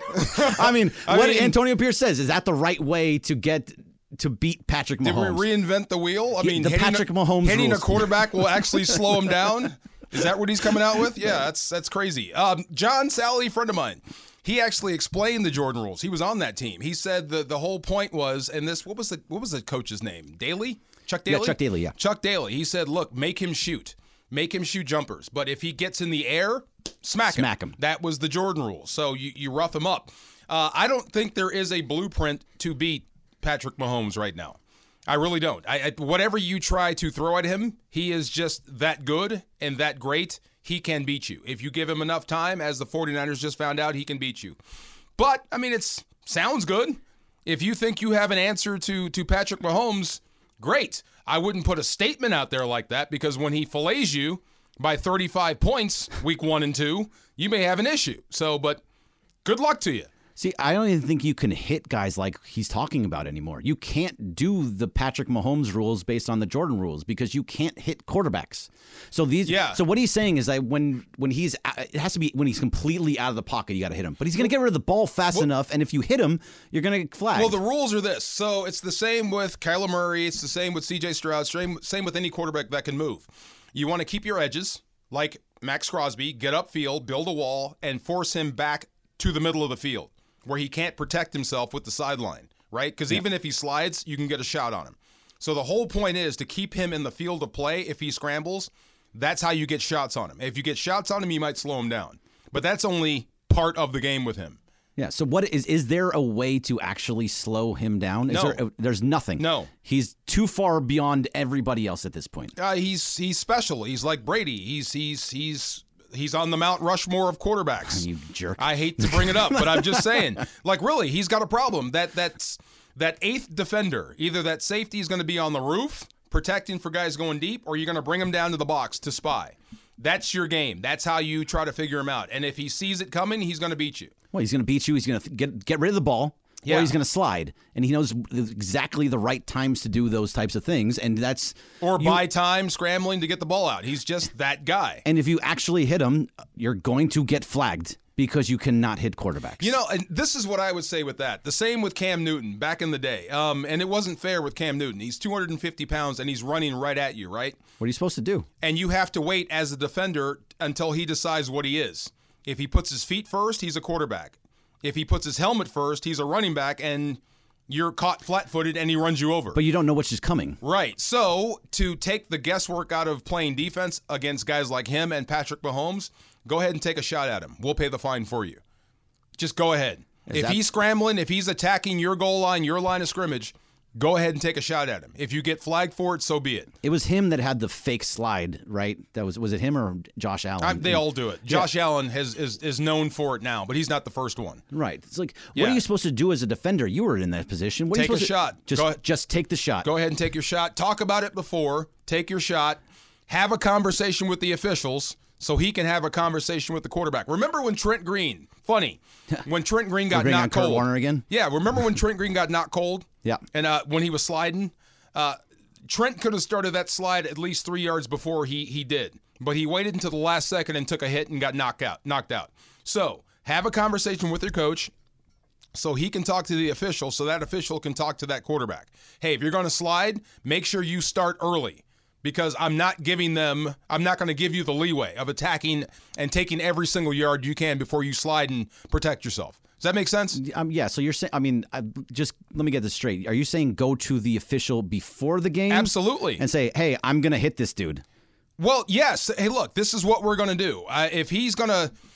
Speaker 6: I mean, Antonio Pierce says, is that the right way to beat Patrick Mahomes?
Speaker 4: Did we reinvent the wheel? I mean,
Speaker 6: Patrick Mahomes
Speaker 4: hitting
Speaker 6: rules.
Speaker 4: a quarterback will actually slow him down? Is that what he's coming out with? Yeah, that's crazy. John Sally, friend of mine, he actually explained the Jordan rules. He was on that team. He said the whole point was, and this, what was the coach's name? Daly? Chuck Daly?
Speaker 6: Yeah, Chuck Daly, yeah.
Speaker 4: Chuck Daly. He said, look, make him shoot. Make him shoot jumpers. But if he gets in the air, smack him. That was the Jordan rule. So you rough him up. I don't think there is a blueprint to beat Patrick Mahomes right now. I really don't. Whatever you try to throw at him, he is just that good and that great. He can beat you. If you give him enough time, as the 49ers just found out, he can beat you. But, I mean, it sounds good. If you think you have an answer to Patrick Mahomes, great. I wouldn't put a statement out there like that, because when he fillets you by 35 points week 1 and 2, you may have an issue. So, but good luck to you.
Speaker 6: See, I don't even think you can hit guys like he's talking about anymore. You can't do the Patrick Mahomes rules based on the Jordan rules, because you can't hit quarterbacks. So So what he's saying is that when he's, it has to be when he's completely out of the pocket, you got to hit him. But he's going to get rid of the ball fast enough, and if you hit him, you're going to get flagged.
Speaker 4: Well, the rules are this. So it's the same with Kyler Murray. It's the same with C.J. Stroud. Same with any quarterback that can move. You want to keep your edges, like Max Crosby, get upfield, build a wall, and force him back to the middle of the field, where he can't protect himself with the sideline, right? Because even if he slides, you can get a shot on him. So the whole point is to keep him in the field of play. If he scrambles, that's how you get shots on him. If you get shots on him, you might slow him down. But that's only part of the game with him.
Speaker 6: Yeah, so what is there a way to actually slow him down?
Speaker 4: No.
Speaker 6: There's nothing.
Speaker 4: No.
Speaker 6: He's too far beyond everybody else at this point.
Speaker 4: He's special. He's like Brady. He's on the Mount Rushmore of quarterbacks.
Speaker 6: You jerk.
Speaker 4: I hate to bring it up, but I'm just saying. Like, really, he's got a problem. That eighth defender, either that safety is going to be on the roof, protecting for guys going deep, or you're going to bring him down to the box to spy. That's your game. That's how you try to figure him out. And if he sees it coming, he's going to beat you.
Speaker 6: Well, he's going to beat you. He's going to get rid of the ball.
Speaker 4: Yeah.
Speaker 6: Or he's going to slide, and he knows exactly the right times to do those types of things, and that's
Speaker 4: buy time scrambling to get the ball out. He's just that guy.
Speaker 6: And if you actually hit him, you're going to get flagged because you cannot hit quarterbacks.
Speaker 4: You know, and this is what I would say with that. The same with Cam Newton back in the day. And it wasn't fair with Cam Newton. He's 250 pounds, and he's running right at you, right?
Speaker 6: What are you supposed to do?
Speaker 4: And you have to wait as a defender until he decides what he is. If he puts his feet first, he's a quarterback. If he puts his helmet first, he's a running back, and you're caught flat-footed and he runs you over.
Speaker 6: But you don't know which is coming.
Speaker 4: Right. So to take the guesswork out of playing defense against guys like him and Patrick Mahomes, go ahead and take a shot at him. We'll pay the fine for you. Just go ahead. If he's scrambling, if he's attacking your goal line, your line of scrimmage, go ahead and take a shot at him. If you get flagged for it, so be it.
Speaker 6: It was him that had the fake slide, right? That was it him or Josh Allen?
Speaker 4: They all do it. Josh Allen is known for it now, but he's not the first one.
Speaker 6: Right. It's like, what are you supposed to do as a defender? You were in that position. What
Speaker 4: take a shot.
Speaker 6: Just take the shot.
Speaker 4: Go ahead and take your shot. Talk about it before. Take your shot. Have a conversation with the officials so he can have a conversation with the quarterback. Remember when Trent Green, when Trent Green got knocked cold.
Speaker 6: Kurt Warner again?
Speaker 4: Yeah, remember when Trent Green got knocked cold?
Speaker 6: Yeah.
Speaker 4: And when he was sliding, Trent could have started that slide at least 3 yards before he did. But he waited until the last second and took a hit and got knocked out. So have a conversation with your coach so he can talk to the official so that official can talk to that quarterback. Hey, if you're going to slide, make sure you start early. Because I'm not going to give you the leeway of attacking and taking every single yard you can before you slide and protect yourself. Does that make sense?
Speaker 6: Yeah. So you're saying, just let me get this straight. Are you saying go to the official before the game?
Speaker 4: Absolutely.
Speaker 6: And say, hey, I'm going to hit this dude.
Speaker 4: Well, yes. Hey, look, this is what we're going to do. If he's going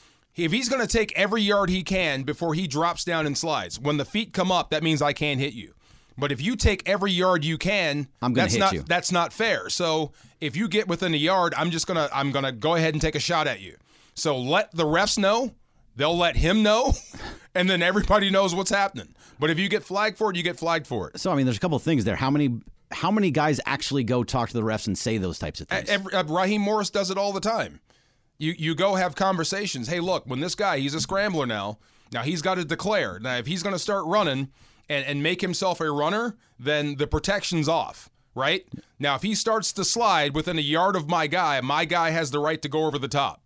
Speaker 4: to take every yard he can before he drops down and slides, when the feet come up, that means I can't hit you. But if you take every yard you can, that's not fair. So if you get within a yard, I'm gonna go ahead and take a shot at you. So let the refs know, they'll let him know, and then everybody knows what's happening. But if you get flagged for it, you get flagged for it.
Speaker 6: So there's a couple of things there. How many guys actually go talk to the refs and say those types of things?
Speaker 4: Raheem Morris does it all the time. You go have conversations. Hey, look, when this guy, he's a scrambler now. Now he's got to declare. Now if he's going to start running and make himself a runner, then the protection's off, right? Now, if he starts to slide within a yard of my guy has the right to go over the top.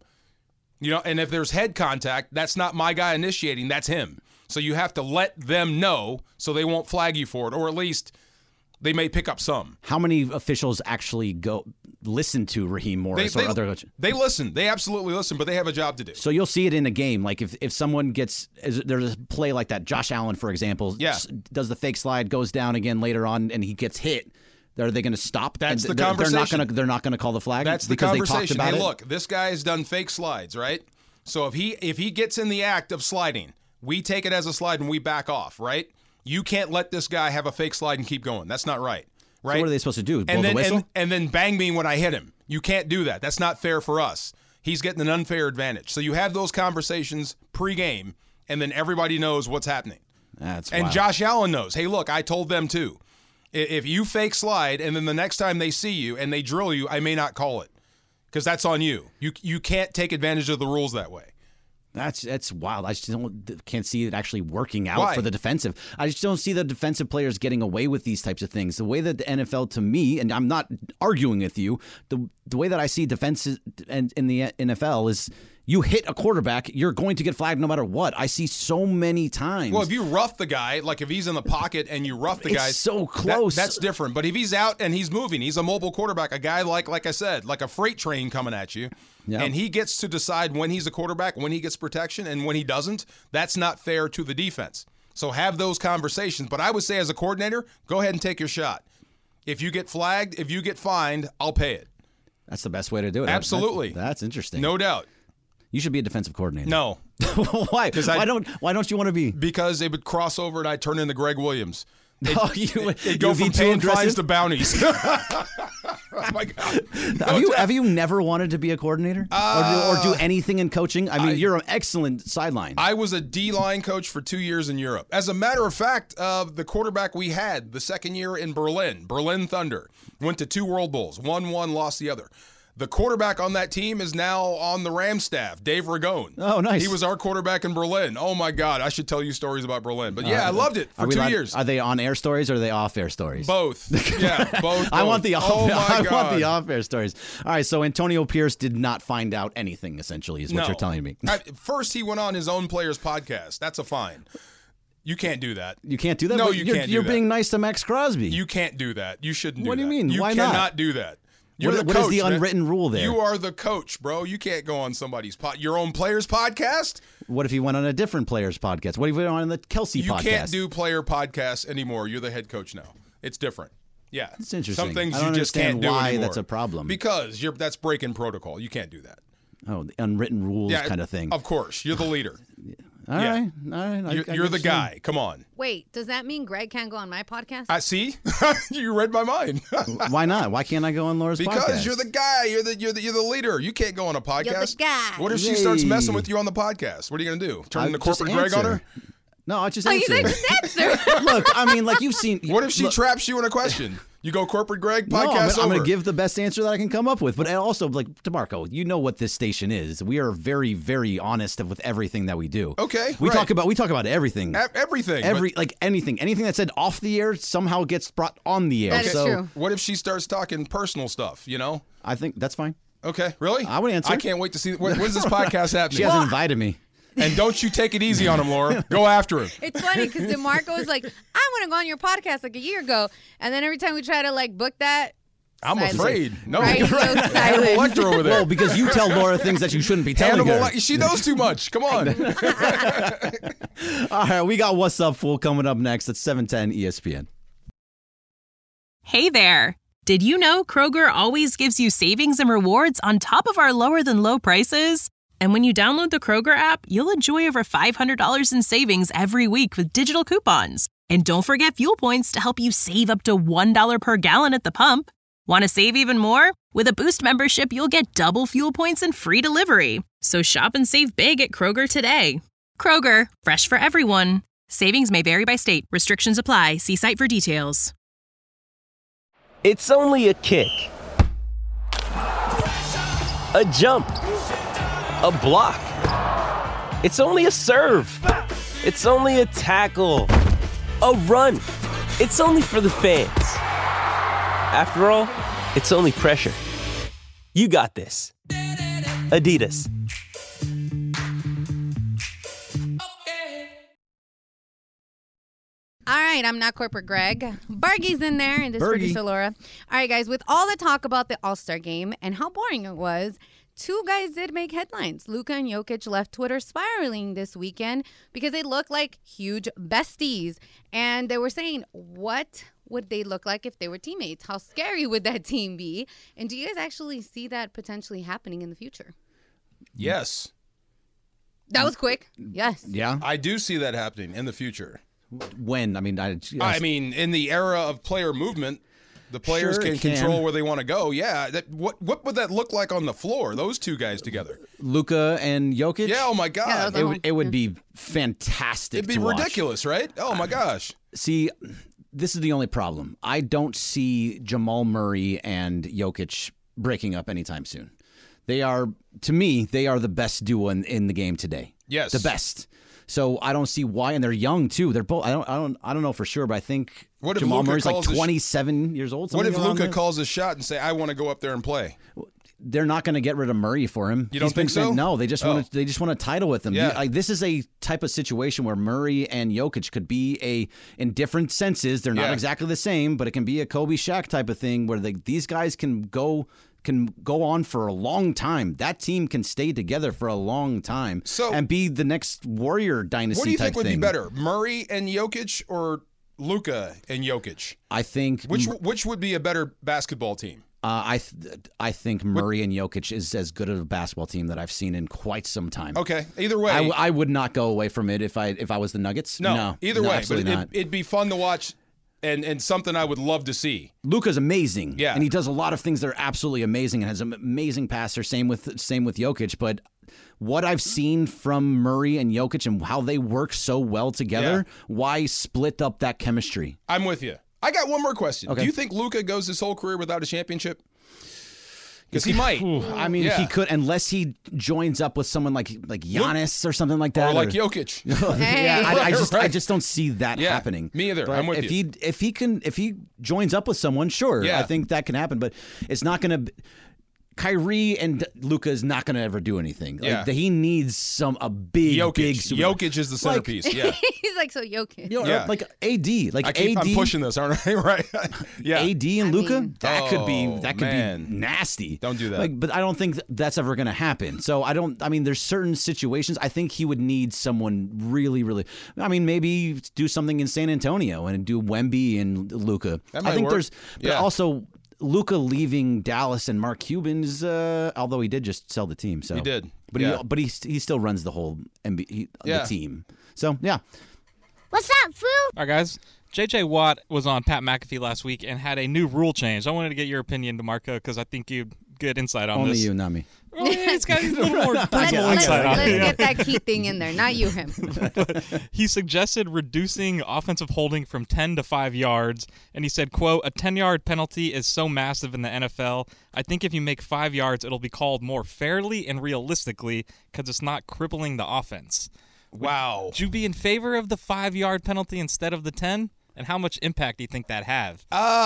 Speaker 4: And if there's head contact, that's not my guy initiating, that's him. So you have to let them know so they won't flag you for it, or at least they may pick up some.
Speaker 6: How many officials actually go listen to Raheem Morris or other?
Speaker 4: They listen. They absolutely listen, but they have a job to do.
Speaker 6: So you'll see it in a game. Like if someone there's a play like that, Josh Allen, for example, does the fake slide, goes down again later on, and he gets hit. Are they going to stop?
Speaker 4: That's the conversation.
Speaker 6: They're not going to call the flag.
Speaker 4: That's the
Speaker 6: because
Speaker 4: conversation.
Speaker 6: They talked about
Speaker 4: Look, this guy has done fake slides, right? So if he gets in the act of sliding, we take it as a slide and we back off, right? You can't let this guy have a fake slide and keep going. That's not right. Right?
Speaker 6: So what are they supposed to do? Blow the whistle?
Speaker 4: And then bang me when I hit him. You can't do that. That's not fair for us. He's getting an unfair advantage. So you have those conversations pre-game, and then everybody knows what's happening.
Speaker 6: That's
Speaker 4: and
Speaker 6: wild.
Speaker 4: Josh Allen knows. Hey, look, I told them too. If you fake slide and then the next time they see you and they drill you, I may not call it because that's on you. You can't take advantage of the rules that way.
Speaker 6: That's wild. I just can't see it actually working out for the defensive. I just don't see the defensive players getting away with these types of things. The way that the NFL, to me, and I'm not arguing with you, the way that I see defenses in the NFL is you hit a quarterback, you're going to get flagged no matter what. I see so many times.
Speaker 4: Well, if you rough the guy, like if he's in the pocket and you rough the guy,
Speaker 6: it's so close.
Speaker 4: That's different. But if he's out and he's moving, he's a mobile quarterback, a guy like I said, like a freight train coming at you. Yep. And he gets to decide when he's a quarterback, when he gets protection, and when he doesn't. That's not fair to the defense. So have those conversations. But I would say as a coordinator, go ahead and take your shot. If you get flagged, if you get fined, I'll pay it.
Speaker 6: That's the best way to do it.
Speaker 4: Absolutely.
Speaker 6: That's interesting.
Speaker 4: No doubt.
Speaker 6: You should be a defensive coordinator.
Speaker 4: No.
Speaker 6: Why? Why don't you want to be?
Speaker 4: Because it would cross over and I'd turn into Greg Williams. It'd go
Speaker 6: you
Speaker 4: from paying fines to bounties. Oh my God!
Speaker 6: Have you never wanted to be a coordinator or do anything in coaching? I mean, you're an excellent sideline.
Speaker 4: I was a D-line coach for 2 years in Europe. As a matter of fact, the quarterback we had the second year in Berlin Thunder, went to 2 World Bowls, won one, lost the other. The quarterback on that team is now on the Rams staff, Dave Ragone.
Speaker 6: Oh, nice.
Speaker 4: He was our quarterback in Berlin. Oh, my God. I should tell you stories about Berlin. But, yeah, I loved it for 2 years.
Speaker 6: Are they on-air stories or are they off-air stories?
Speaker 4: Both. Yeah, both.
Speaker 6: I want the
Speaker 4: off-air.
Speaker 6: I want the off-air stories. All right, so Antonio Pierce did not find out anything, essentially, is what you're telling me.
Speaker 4: First, he went on his own player's podcast. That's a fine. You can't do that.
Speaker 6: You can't do that?
Speaker 4: No, you can't do that.
Speaker 6: You're being nice to Max Crosby.
Speaker 4: You can't do that. You shouldn't do that.
Speaker 6: What do you mean?
Speaker 4: You
Speaker 6: Why
Speaker 4: cannot do that. You're
Speaker 6: what
Speaker 4: coach,
Speaker 6: is the
Speaker 4: man.
Speaker 6: unwritten rule there?
Speaker 4: You are the coach, bro. You can't go on somebody's your own player's podcast.
Speaker 6: What if he went on a different player's podcast? What if he went on the Kelsey podcast?
Speaker 4: You can't do player podcasts anymore. You're the head coach now. It's different. Yeah,
Speaker 6: it's interesting.
Speaker 4: Some things
Speaker 6: I don't
Speaker 4: you just can't do
Speaker 6: why
Speaker 4: anymore.
Speaker 6: That's a problem.
Speaker 4: Because that's breaking protocol. You can't do that.
Speaker 6: Oh, the unwritten rules kind of thing.
Speaker 4: Of course, you're the leader.
Speaker 6: All right.
Speaker 4: You're the guy. Come on.
Speaker 1: Wait, does that mean Greg can't go on my podcast?
Speaker 4: I see. You read my mind.
Speaker 6: Why not? Why can't I go on Laura's podcast?
Speaker 4: Because you're the guy. You're the leader. You can't go on a podcast.
Speaker 1: You're the guy.
Speaker 4: What if she starts messing with you on the podcast? What are you gonna do? Turn into corporate Greg on her?
Speaker 6: No, I just
Speaker 1: Oh,
Speaker 6: answer.
Speaker 1: you said just answer.
Speaker 6: Look, I mean, like you've seen.
Speaker 4: What if she traps you in a question? You go corporate Greg podcast.
Speaker 6: No, I'm going to give the best answer that I can come up with. But also, like, DeMarco, you know what this station is. We are very, very honest with everything that we do.
Speaker 4: Okay,
Speaker 6: we talk about everything.
Speaker 4: Everything.
Speaker 6: Anything that's said off the air somehow gets brought on the air.
Speaker 1: That is true.
Speaker 4: What if she starts talking personal stuff? You know,
Speaker 6: I think that's fine.
Speaker 4: Okay, really?
Speaker 6: I would answer.
Speaker 4: I can't wait to see. When's this podcast happening?
Speaker 6: She hasn't invited me.
Speaker 4: And don't you take it easy on him, Laura. Go after him.
Speaker 1: It's funny because DeMarco was like, I want to go on your podcast like a year ago. And then every time we try to like book that,
Speaker 4: I'm afraid. No,
Speaker 1: right?
Speaker 4: you're right. Hannibal Lecter over there.
Speaker 6: Well, because you tell Laura things that you shouldn't be telling her.
Speaker 4: She knows too much. Come on.
Speaker 6: All right, we got What's Up, Fool coming up next at 7:10 ESPN.
Speaker 15: Hey there. Did you know Kroger always gives you savings and rewards on top of our lower than low prices? And when you download the Kroger app, you'll enjoy over $500 in savings every week with digital coupons. And don't forget fuel points to help you save up to $1 per gallon at the pump. Want to save even more? With a Boost membership, you'll get double fuel points and free delivery. So shop and save big at Kroger today. Kroger, fresh for everyone. Savings may vary by state. Restrictions apply. See site for details.
Speaker 16: It's only a kick. A jump. A block. It's only a serve. It's only a tackle. A run. It's only for the fans. After all, it's only pressure. You got this. Adidas.
Speaker 1: All right, I'm not corporate Greg. Bergie's in there, and this is
Speaker 6: Bergie.
Speaker 1: producer Laura. All right, guys, with all the talk about the All-Star game and how boring it was, two guys did make headlines. Luka and Jokic left Twitter spiraling this weekend because they look like huge besties. And they were saying, what would they look like if they were teammates? How scary would that team be? And do you guys actually see that potentially happening in the future?
Speaker 4: Yes.
Speaker 1: That was quick. Yes.
Speaker 6: Yeah.
Speaker 4: I do see that happening in the future.
Speaker 6: When? I mean,
Speaker 4: in the era of player movement, the players
Speaker 6: Sure,
Speaker 4: can
Speaker 6: it can.
Speaker 4: control where they want to go. Yeah. What would that look like on the floor? Those two guys together.
Speaker 6: Luka and Jokic?
Speaker 4: Yeah. Oh my God.
Speaker 6: It would be fantastic.
Speaker 4: It'd be
Speaker 6: to watch.
Speaker 4: ridiculous, right? Oh my gosh.
Speaker 6: See, this is the only problem. I don't see Jamal Murray and Jokic breaking up anytime soon. They are, to me, the best duo in the game today.
Speaker 4: Yes.
Speaker 6: The best. So I don't see why, and they're young too. They're both. I don't know for sure, but I think
Speaker 4: What if
Speaker 6: Jamal
Speaker 4: Luka
Speaker 6: Murray's like
Speaker 4: calls a
Speaker 6: 27 years old.
Speaker 4: What if
Speaker 6: something around
Speaker 4: Luka
Speaker 6: there.
Speaker 4: calls a shot and say, "I want to go up there and play"?
Speaker 6: They're not going to get rid of Murray for him.
Speaker 4: You don't
Speaker 6: He's been
Speaker 4: think so?
Speaker 6: saying no. They just
Speaker 4: Oh.
Speaker 6: want a title with him.
Speaker 4: Yeah.
Speaker 6: This is a type of situation where Murray and Jokic could be in different senses. They're not
Speaker 4: Yeah.
Speaker 6: exactly the same, but it can be a Kobe Shaq type of thing where these guys can go on for a long time. That team can stay together for a long time and be the next Warrior dynasty.
Speaker 4: What do you
Speaker 6: type
Speaker 4: think would
Speaker 6: thing.
Speaker 4: be better, Murray and Jokic or Luka and Jokic?
Speaker 6: I think
Speaker 4: which would be a better basketball team?
Speaker 6: I think Murray and Jokic is as good of a basketball team that I've seen in quite some time.
Speaker 4: Okay, either way,
Speaker 6: I would not go away from it if I was the Nuggets.
Speaker 4: Either way, but
Speaker 6: absolutely not.
Speaker 4: it'd be fun to watch and something I would love to see.
Speaker 6: Luka's amazing,
Speaker 4: Yeah.
Speaker 6: and he does a lot of things that are absolutely amazing and has an amazing passer. Same with Jokic, but what I've seen from Murray and Jokic and how they work so well together, why split up that chemistry?
Speaker 4: I'm with you. I got one more question.
Speaker 6: Okay.
Speaker 4: Do you think Luka goes his whole career without a championship? Because he might.
Speaker 6: I mean, he could, unless he joins up with someone like Giannis or something like that,
Speaker 4: Or like Jokic.
Speaker 6: I just don't see that happening.
Speaker 4: Me either.
Speaker 6: But
Speaker 4: I'm with you.
Speaker 6: If he joins up with someone, sure,
Speaker 4: Yeah.
Speaker 6: I think that can happen. But it's not going to. Kyrie and Luka is not going to ever do anything.
Speaker 4: Yeah.
Speaker 6: Like, he needs a big superstar.
Speaker 4: Jokic is the centerpiece. Yeah.
Speaker 1: He's like, so Jokic.
Speaker 6: Like AD. Like
Speaker 4: I'm pushing this, aren't I? Right. Yeah.
Speaker 6: AD and Luka, that could be
Speaker 4: man.
Speaker 6: nasty.
Speaker 4: Don't do that.
Speaker 6: But I don't think that's ever going to happen. So there's certain situations I think he would need someone really, really. Maybe do something in San Antonio and do Wemby and Luka.
Speaker 4: That might work.
Speaker 6: But also Luka leaving Dallas and Mark Cuban is, although he did just sell the team. So
Speaker 4: he did.
Speaker 6: But he still runs the whole the team. So yeah.
Speaker 17: What's up, Fu?
Speaker 12: All right, guys. J.J. Watt was on Pat McAfee last week and had a new rule change. I wanted to get your opinion, DeMarco, because I think you have good insight on
Speaker 6: Only
Speaker 12: this.
Speaker 6: you, not me.
Speaker 12: Well, he's got a little more
Speaker 1: Let's get that key thing in there, not you, him.
Speaker 12: He suggested reducing offensive holding from 10 to 5 yards, and he said, quote, a 10-yard penalty is so massive in the NFL, I think if you make 5 yards, it'll be called more fairly and realistically because it's not crippling the offense.
Speaker 4: Wow.
Speaker 12: Would you be in favor of the 5-yard penalty instead of the 10? And how much impact do you think that have?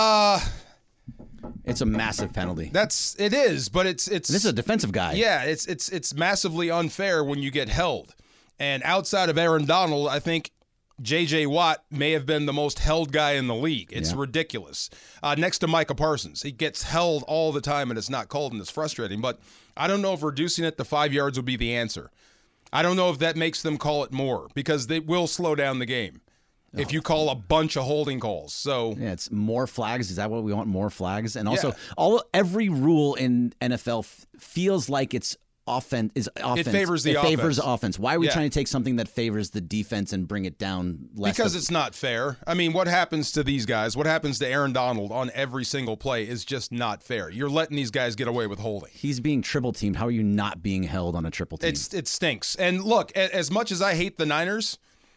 Speaker 6: It's a massive penalty.
Speaker 4: It is, but it's
Speaker 6: this is a defensive guy.
Speaker 4: Yeah, it's massively unfair when you get held. And outside of Aaron Donald, I think J.J. Watt may have been the most held guy in the league. It's ridiculous. Next to Micah Parsons. He gets held all the time and it's not called and it's frustrating. But I don't know if reducing it to 5 yards would be the answer. I don't know if that makes them call it more because they will slow down the game. If you call a bunch of holding calls. So
Speaker 6: yeah, it's more flags. Is that what we want? More flags? And also every rule in NFL feels like it's offense.
Speaker 4: It favors the offense.
Speaker 6: It favors offense. Why are we trying to take something that favors the defense and bring it down less?
Speaker 4: Because it's not fair. I mean, what happens to these guys? What happens to Aaron Donald on every single play is just not fair. You're letting these guys get away with holding.
Speaker 6: He's being triple teamed. How are you not being held on a triple team?
Speaker 4: It stinks. And look, as much as I hate the Niners,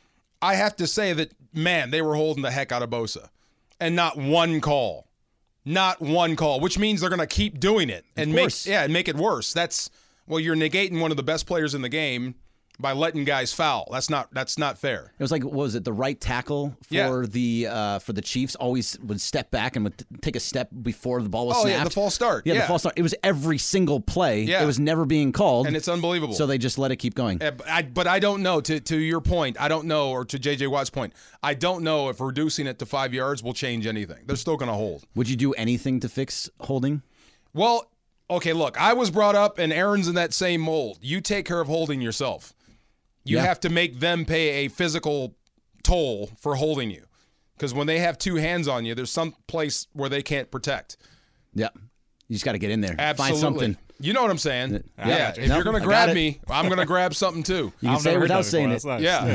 Speaker 4: I have to say that, man, they were holding the heck out of Bosa. And not one call. Not one call, which means they're going to keep doing it and make it worse. You're negating one of the best players in the game by letting guys foul. That's not fair.
Speaker 6: It was like, what was it? The right tackle for the Chiefs always would step back and would take a step before the ball was snapped.
Speaker 4: Oh, yeah, the false start.
Speaker 6: Yeah, the false start. It was every single play.
Speaker 4: Yeah.
Speaker 6: It was never being called.
Speaker 4: And it's unbelievable.
Speaker 6: So they just let it keep going.
Speaker 4: But I don't know, to your point, I don't know, or to J.J. Watt's point, I don't know if reducing it to 5 yards will change anything. They're still going to hold.
Speaker 6: Would you do anything to fix holding?
Speaker 4: Well, okay, look, I was brought up, and Aaron's in that same mold. You take care of holding yourself. You have to make them pay a physical toll for holding you. Because when they have two hands on you, there's some place where they can't protect.
Speaker 6: Yeah. You just got to get in there.
Speaker 4: Absolutely.
Speaker 6: Find something.
Speaker 4: You know what I'm saying? Yeah. If you're going to grab me, I'm going to grab something too.
Speaker 6: You can say it without saying it.
Speaker 4: Yeah.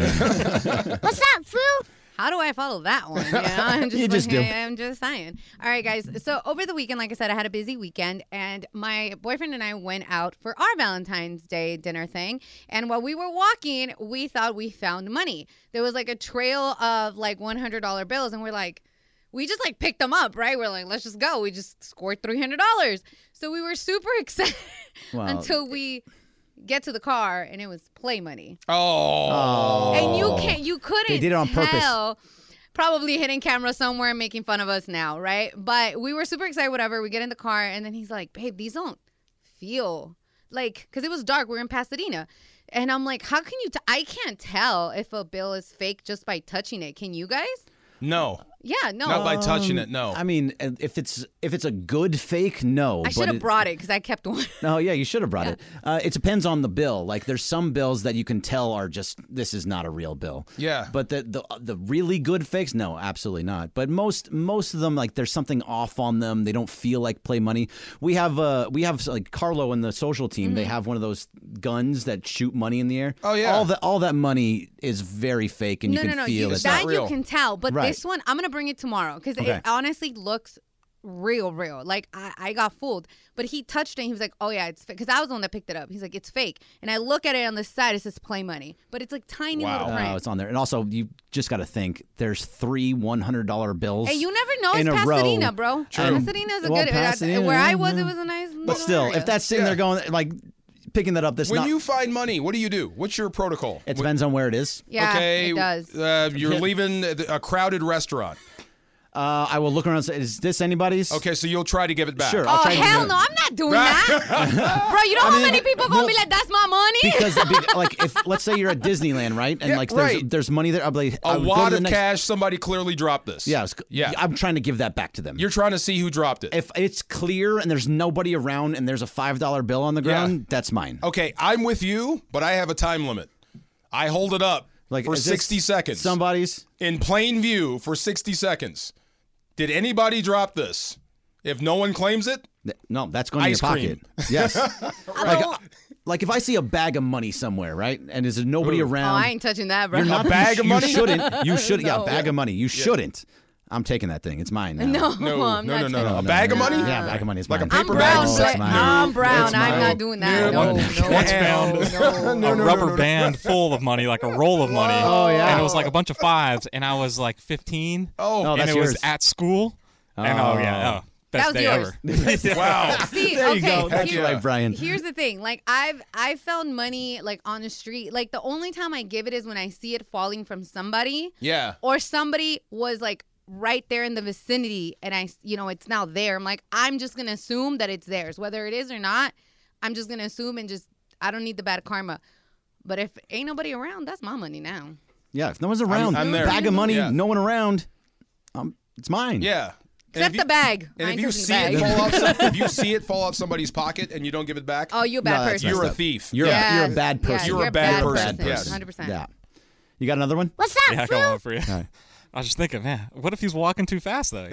Speaker 17: What's up, Fu?
Speaker 1: How do I follow that one? You know? I'm just
Speaker 6: You just do.
Speaker 1: I'm just saying. All right, guys. So over the weekend, like I said, I had a busy weekend, and my boyfriend and I went out for our Valentine's Day dinner thing. And while we were walking, we thought we found money. There was like a trail of like $100 bills, and we're like, we just like picked them up, right? We're like, let's just go. We just scored $300. So we were super excited until we get to the car and it was play money.
Speaker 4: Oh.
Speaker 1: And you couldn't
Speaker 6: They did it on
Speaker 1: tell. Probably hidden camera somewhere making fun of us now, right? But we were super excited, whatever. We get in the car and then he's like, babe, these don't feel like, because it was dark. We're in Pasadena. And I'm like, how can you, I can't tell if a bill is fake just by touching it. Can you guys?
Speaker 4: No.
Speaker 1: Yeah, no.
Speaker 4: Not by touching it, no.
Speaker 6: I mean, if it's a good fake, no.
Speaker 1: I should have brought it because I kept one.
Speaker 6: No, yeah, you should have brought it. It depends on the bill. Like, there's some bills that you can tell are just, this is not a real bill.
Speaker 4: Yeah.
Speaker 6: But the really good fakes, no, absolutely not. But most of them, like, there's something off on them. They don't feel like play money. We have like Carlo and the social team. They have one of those guns that shoot money in the air.
Speaker 4: Oh yeah.
Speaker 6: All that money is very fake, and you can feel it.
Speaker 1: That you can tell. But
Speaker 6: Right.
Speaker 1: this one, I'm gonna bring it tomorrow because it honestly looks real. Like I got fooled, but he touched it and he was like, oh yeah, it's fake. Because I was the one that picked it up. He's like, it's fake. And I look at it on the side, it says play money, but it's like tiny little print.
Speaker 6: Oh, it's on there. And also, you just got to think, there's 3 $100 bills.
Speaker 1: Hey, you never know.
Speaker 6: in
Speaker 1: It's
Speaker 6: a
Speaker 1: Pasadena,
Speaker 6: row.
Speaker 1: bro.
Speaker 6: True.
Speaker 1: Pasadena's a
Speaker 6: Well,
Speaker 1: good.
Speaker 6: Pasadena,
Speaker 1: where I
Speaker 6: yeah,
Speaker 1: was,
Speaker 6: yeah.
Speaker 1: it was a nice.
Speaker 6: But still, if that's sitting there going, like, picking that up, that's
Speaker 4: when
Speaker 6: not.
Speaker 4: you find money, what do you do? What's your protocol?
Speaker 6: It depends on where it is.
Speaker 1: Yeah,
Speaker 4: okay,
Speaker 1: it does.
Speaker 4: You're leaving a crowded restaurant.
Speaker 6: I will look around and say, is this anybody's?
Speaker 4: Okay, so you'll try to give it back.
Speaker 6: Sure.
Speaker 1: Oh, hell no. I'm not doing that. Bro, you know how many people going to be like, that's my money?
Speaker 6: Because, like, if let's say you're at Disneyland, right? And, like, there's money there. I'll be like,
Speaker 4: a wad of cash, somebody clearly dropped this.
Speaker 6: Yeah. I'm trying to give that back to them.
Speaker 4: You're trying to see who dropped it.
Speaker 6: If it's clear and there's nobody around and there's a $5 bill on the ground, that's mine.
Speaker 4: Okay, I'm with you, but I have a time limit. I hold it up for 60 seconds.
Speaker 6: Somebody's?
Speaker 4: In plain view for 60 seconds. Did anybody drop this? If no one claims it?
Speaker 6: No, that's going in your pocket. Yes. Like if I see a bag of money somewhere, right? And there's nobody around.
Speaker 1: Oh, I ain't touching that, bro.
Speaker 6: You're not,
Speaker 4: a bag of money?
Speaker 6: You shouldn't. You should.
Speaker 1: No.
Speaker 6: Yeah, a bag of money. You shouldn't. I'm taking that thing. It's mine now.
Speaker 1: No, I'm not taking
Speaker 4: A bag of money?
Speaker 6: Yeah, a bag of money. It's
Speaker 4: like
Speaker 6: mine.
Speaker 4: a paper
Speaker 1: bag?
Speaker 4: bag?
Speaker 1: I'm brown. I'm not doing that.
Speaker 12: Once found a rubber band full of money, like a roll of money.
Speaker 6: Oh, yeah.
Speaker 12: And it was like a bunch of fives, and I was like 15.
Speaker 4: Oh,
Speaker 12: and
Speaker 6: that's
Speaker 12: it
Speaker 6: yours.
Speaker 12: was at school. And best day
Speaker 1: yours.
Speaker 12: ever.
Speaker 4: Wow.
Speaker 1: See,
Speaker 6: there you go.
Speaker 1: okay,
Speaker 6: That's right, Brian.
Speaker 1: Here's the thing. Like I found money like on the street. Like the only time I give it is when I see it falling from somebody.
Speaker 4: Yeah.
Speaker 1: Or somebody was like right there in the vicinity and it's now there. I'm like, I'm just going to assume that it's theirs. Whether it is or not, I'm just going to assume and I don't need the bad karma. But if ain't nobody around, that's my money now.
Speaker 6: Yeah, if no one's around,
Speaker 4: I'm there.
Speaker 6: bag of money, no one around, it's mine.
Speaker 4: Yeah.
Speaker 1: Except the bag.
Speaker 4: And if you see it fall off somebody's pocket and you don't give it back,
Speaker 1: oh, you're a bad person.
Speaker 4: You're a thief.
Speaker 6: You're a bad person.
Speaker 4: You're a bad person.
Speaker 1: Yes. 100%.
Speaker 6: Yeah. You got another one?
Speaker 17: What's up,
Speaker 12: Yeah, I
Speaker 17: Phil?
Speaker 12: got one for you.
Speaker 6: All right.
Speaker 12: I was just thinking, man, what if he's walking too fast, though?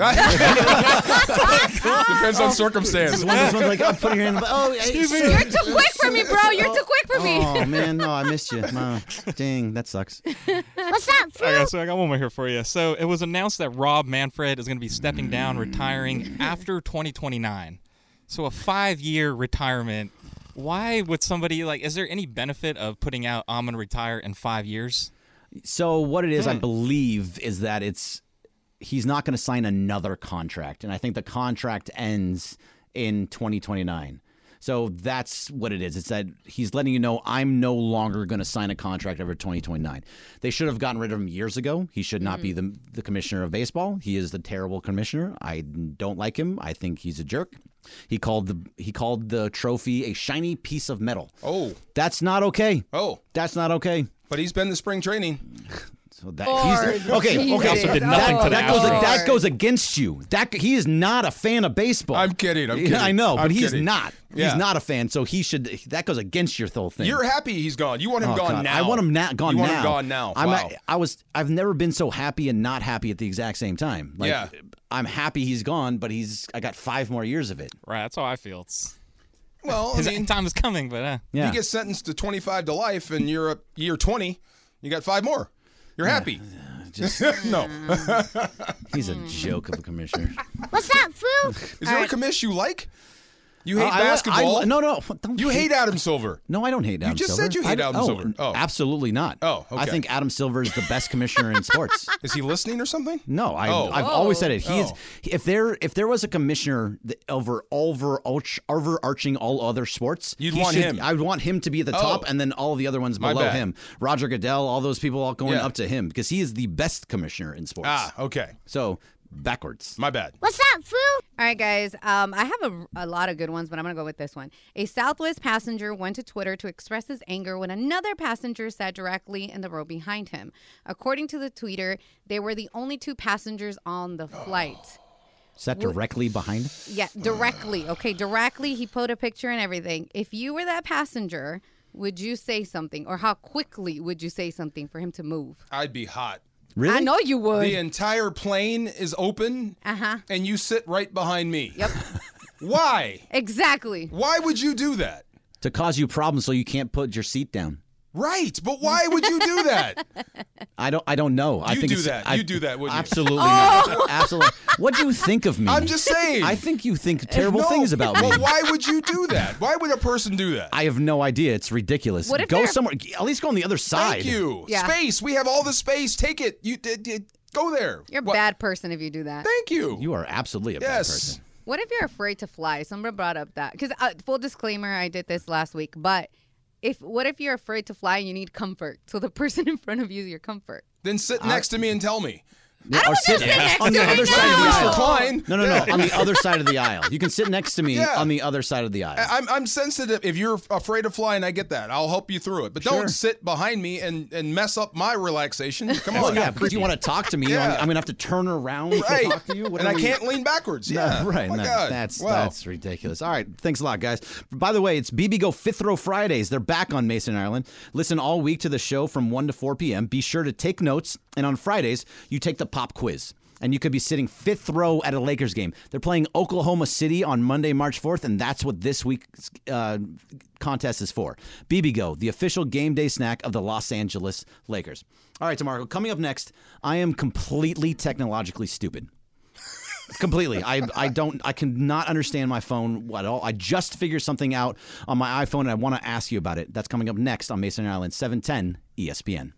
Speaker 4: Depends on circumstance.
Speaker 6: This one's like, oh, put your hand in the... Oh,
Speaker 12: excuse me.
Speaker 1: You're too quick for me, bro. You're too quick for me.
Speaker 6: Oh, man. No, I missed you. Dang, that sucks.
Speaker 17: What's up, Phil?
Speaker 12: Okay, so I got one more here for you. So it was announced that Rob Manfred is going to be stepping down, retiring after 2029. So a 5-year retirement. Why would somebody, is there any benefit of putting out, I'm going to retire in 5 years?
Speaker 6: So what it is, I believe, is that he's not going to sign another contract. And I think the contract ends in 2029. So that's what it is. It's that he's letting you know, I'm no longer going to sign a contract over 2029. They should have gotten rid of him years ago. He should not be the commissioner of baseball. He is the terrible commissioner. I don't like him. I think he's a jerk. He called the trophy a shiny piece of metal.
Speaker 4: Oh.
Speaker 6: That's not okay.
Speaker 4: Oh.
Speaker 6: That's not okay.
Speaker 4: But he's been to spring training.
Speaker 6: So that he's okay.
Speaker 12: He also did nothing to
Speaker 6: that goes against you. He is not a fan of baseball.
Speaker 4: I'm kidding.
Speaker 6: I know, but he's
Speaker 4: kidding.
Speaker 6: not.
Speaker 4: Yeah.
Speaker 6: He's not a fan, so he should. That goes against your whole thing.
Speaker 4: You're happy he's gone. You want him gone
Speaker 6: God.
Speaker 4: now.
Speaker 6: I want him gone now.
Speaker 4: You want him gone now. Wow.
Speaker 6: I've never been so happy and not happy at the exact same time.
Speaker 4: Yeah.
Speaker 6: I'm happy he's gone, but I got 5 more years of it.
Speaker 12: Right, that's how I feel.
Speaker 4: Well,
Speaker 12: his time is coming, but
Speaker 4: if you get sentenced to 25 to life and you're a year 20, you got 5 more. You're happy. No.
Speaker 6: He's a joke of a commissioner.
Speaker 17: What's up, Phil?
Speaker 4: Is there a commish you like? You hate basketball?
Speaker 6: No.
Speaker 4: You hate Adam Silver.
Speaker 6: No, I don't hate Adam Silver.
Speaker 4: You just said you hate Adam Silver. Oh.
Speaker 6: Absolutely not.
Speaker 4: Oh, okay.
Speaker 6: I think Adam Silver is the best commissioner in sports.
Speaker 4: Is he listening or something?
Speaker 6: No, I've always said it. If there was a commissioner overarching all other sports,
Speaker 4: you'd want him.
Speaker 6: I would want him to be at the top, and then all the other ones below him. Roger Goodell, all those people all going up to him because he is the best commissioner in sports.
Speaker 4: Ah, okay.
Speaker 6: So backwards.
Speaker 4: My bad.
Speaker 17: What's up, Phil?
Speaker 1: All right, guys. I have a lot of good ones, but I'm going to go with this one. A Southwest passenger went to Twitter to express his anger when another passenger sat directly in the row behind him. According to the tweeter, they were the only 2 passengers on the flight.
Speaker 6: Sat directly behind him?
Speaker 1: Yeah, directly. Okay, directly. He put a picture and everything. If you were that passenger, would you say something? Or how quickly would you say something for him to move?
Speaker 4: I'd be hot.
Speaker 6: Really?
Speaker 1: I know you would.
Speaker 4: The entire plane is open, and you sit right behind me.
Speaker 1: Yep.
Speaker 4: Why?
Speaker 1: Exactly.
Speaker 4: Why would you do that?
Speaker 6: To cause you problems so you can't put your seat down.
Speaker 4: Right, but why would you do that?
Speaker 6: I don't know.
Speaker 4: You do that, wouldn't you?
Speaker 6: Absolutely not. Absolutely. What do you think of me?
Speaker 4: I'm just saying.
Speaker 6: I think you think terrible things about me.
Speaker 4: Well, why would you do that? Why would a person do that?
Speaker 6: I have no idea. It's ridiculous.
Speaker 1: What if
Speaker 6: go somewhere. At least go on the other side.
Speaker 4: Thank you.
Speaker 1: Yeah.
Speaker 4: Space. We have all the space. Take it. You go there.
Speaker 1: You're a bad person if you do that.
Speaker 4: Thank you.
Speaker 6: You are absolutely a bad person.
Speaker 1: What if you're afraid to fly? Someone brought up that. Because full disclaimer, I did this last week. But what if you're afraid to fly and you need comfort? So the person in front of you is your comfort.
Speaker 4: Then sit next to me and tell me.
Speaker 6: Or sit on the other side of the aisle.
Speaker 4: Recline.
Speaker 6: No. On the other side of the aisle. You can sit next to me on the other side of the aisle.
Speaker 4: I'm sensitive. If you're afraid of flying, I get that. I'll help you through it. But don't sit behind me and mess up my relaxation. Come on.
Speaker 6: Well, yeah, because you want to talk to me. I'm going to have to turn around to talk to you.
Speaker 4: And I can't lean backwards. Yeah.
Speaker 6: Right.
Speaker 4: Oh my God.
Speaker 6: That's ridiculous. All right. Thanks a lot, guys. By the way, it's BB Go Fifth Row Fridays. They're back on Mason Ireland. Listen all week to the show from 1 to 4 p.m. Be sure to take notes. And on Fridays, you take the pop quiz. And you could be sitting fifth row at a Lakers game. They're playing Oklahoma City on Monday, March 4th, and that's what this week's contest is for. BB Go, the official game day snack of the Los Angeles Lakers. All right, DeMarco, coming up next, I am completely technologically stupid. Completely. I cannot understand my phone at all. I just figured something out on my iPhone, and I want to ask you about it. That's coming up next on Mason Ireland, 710 ESPN.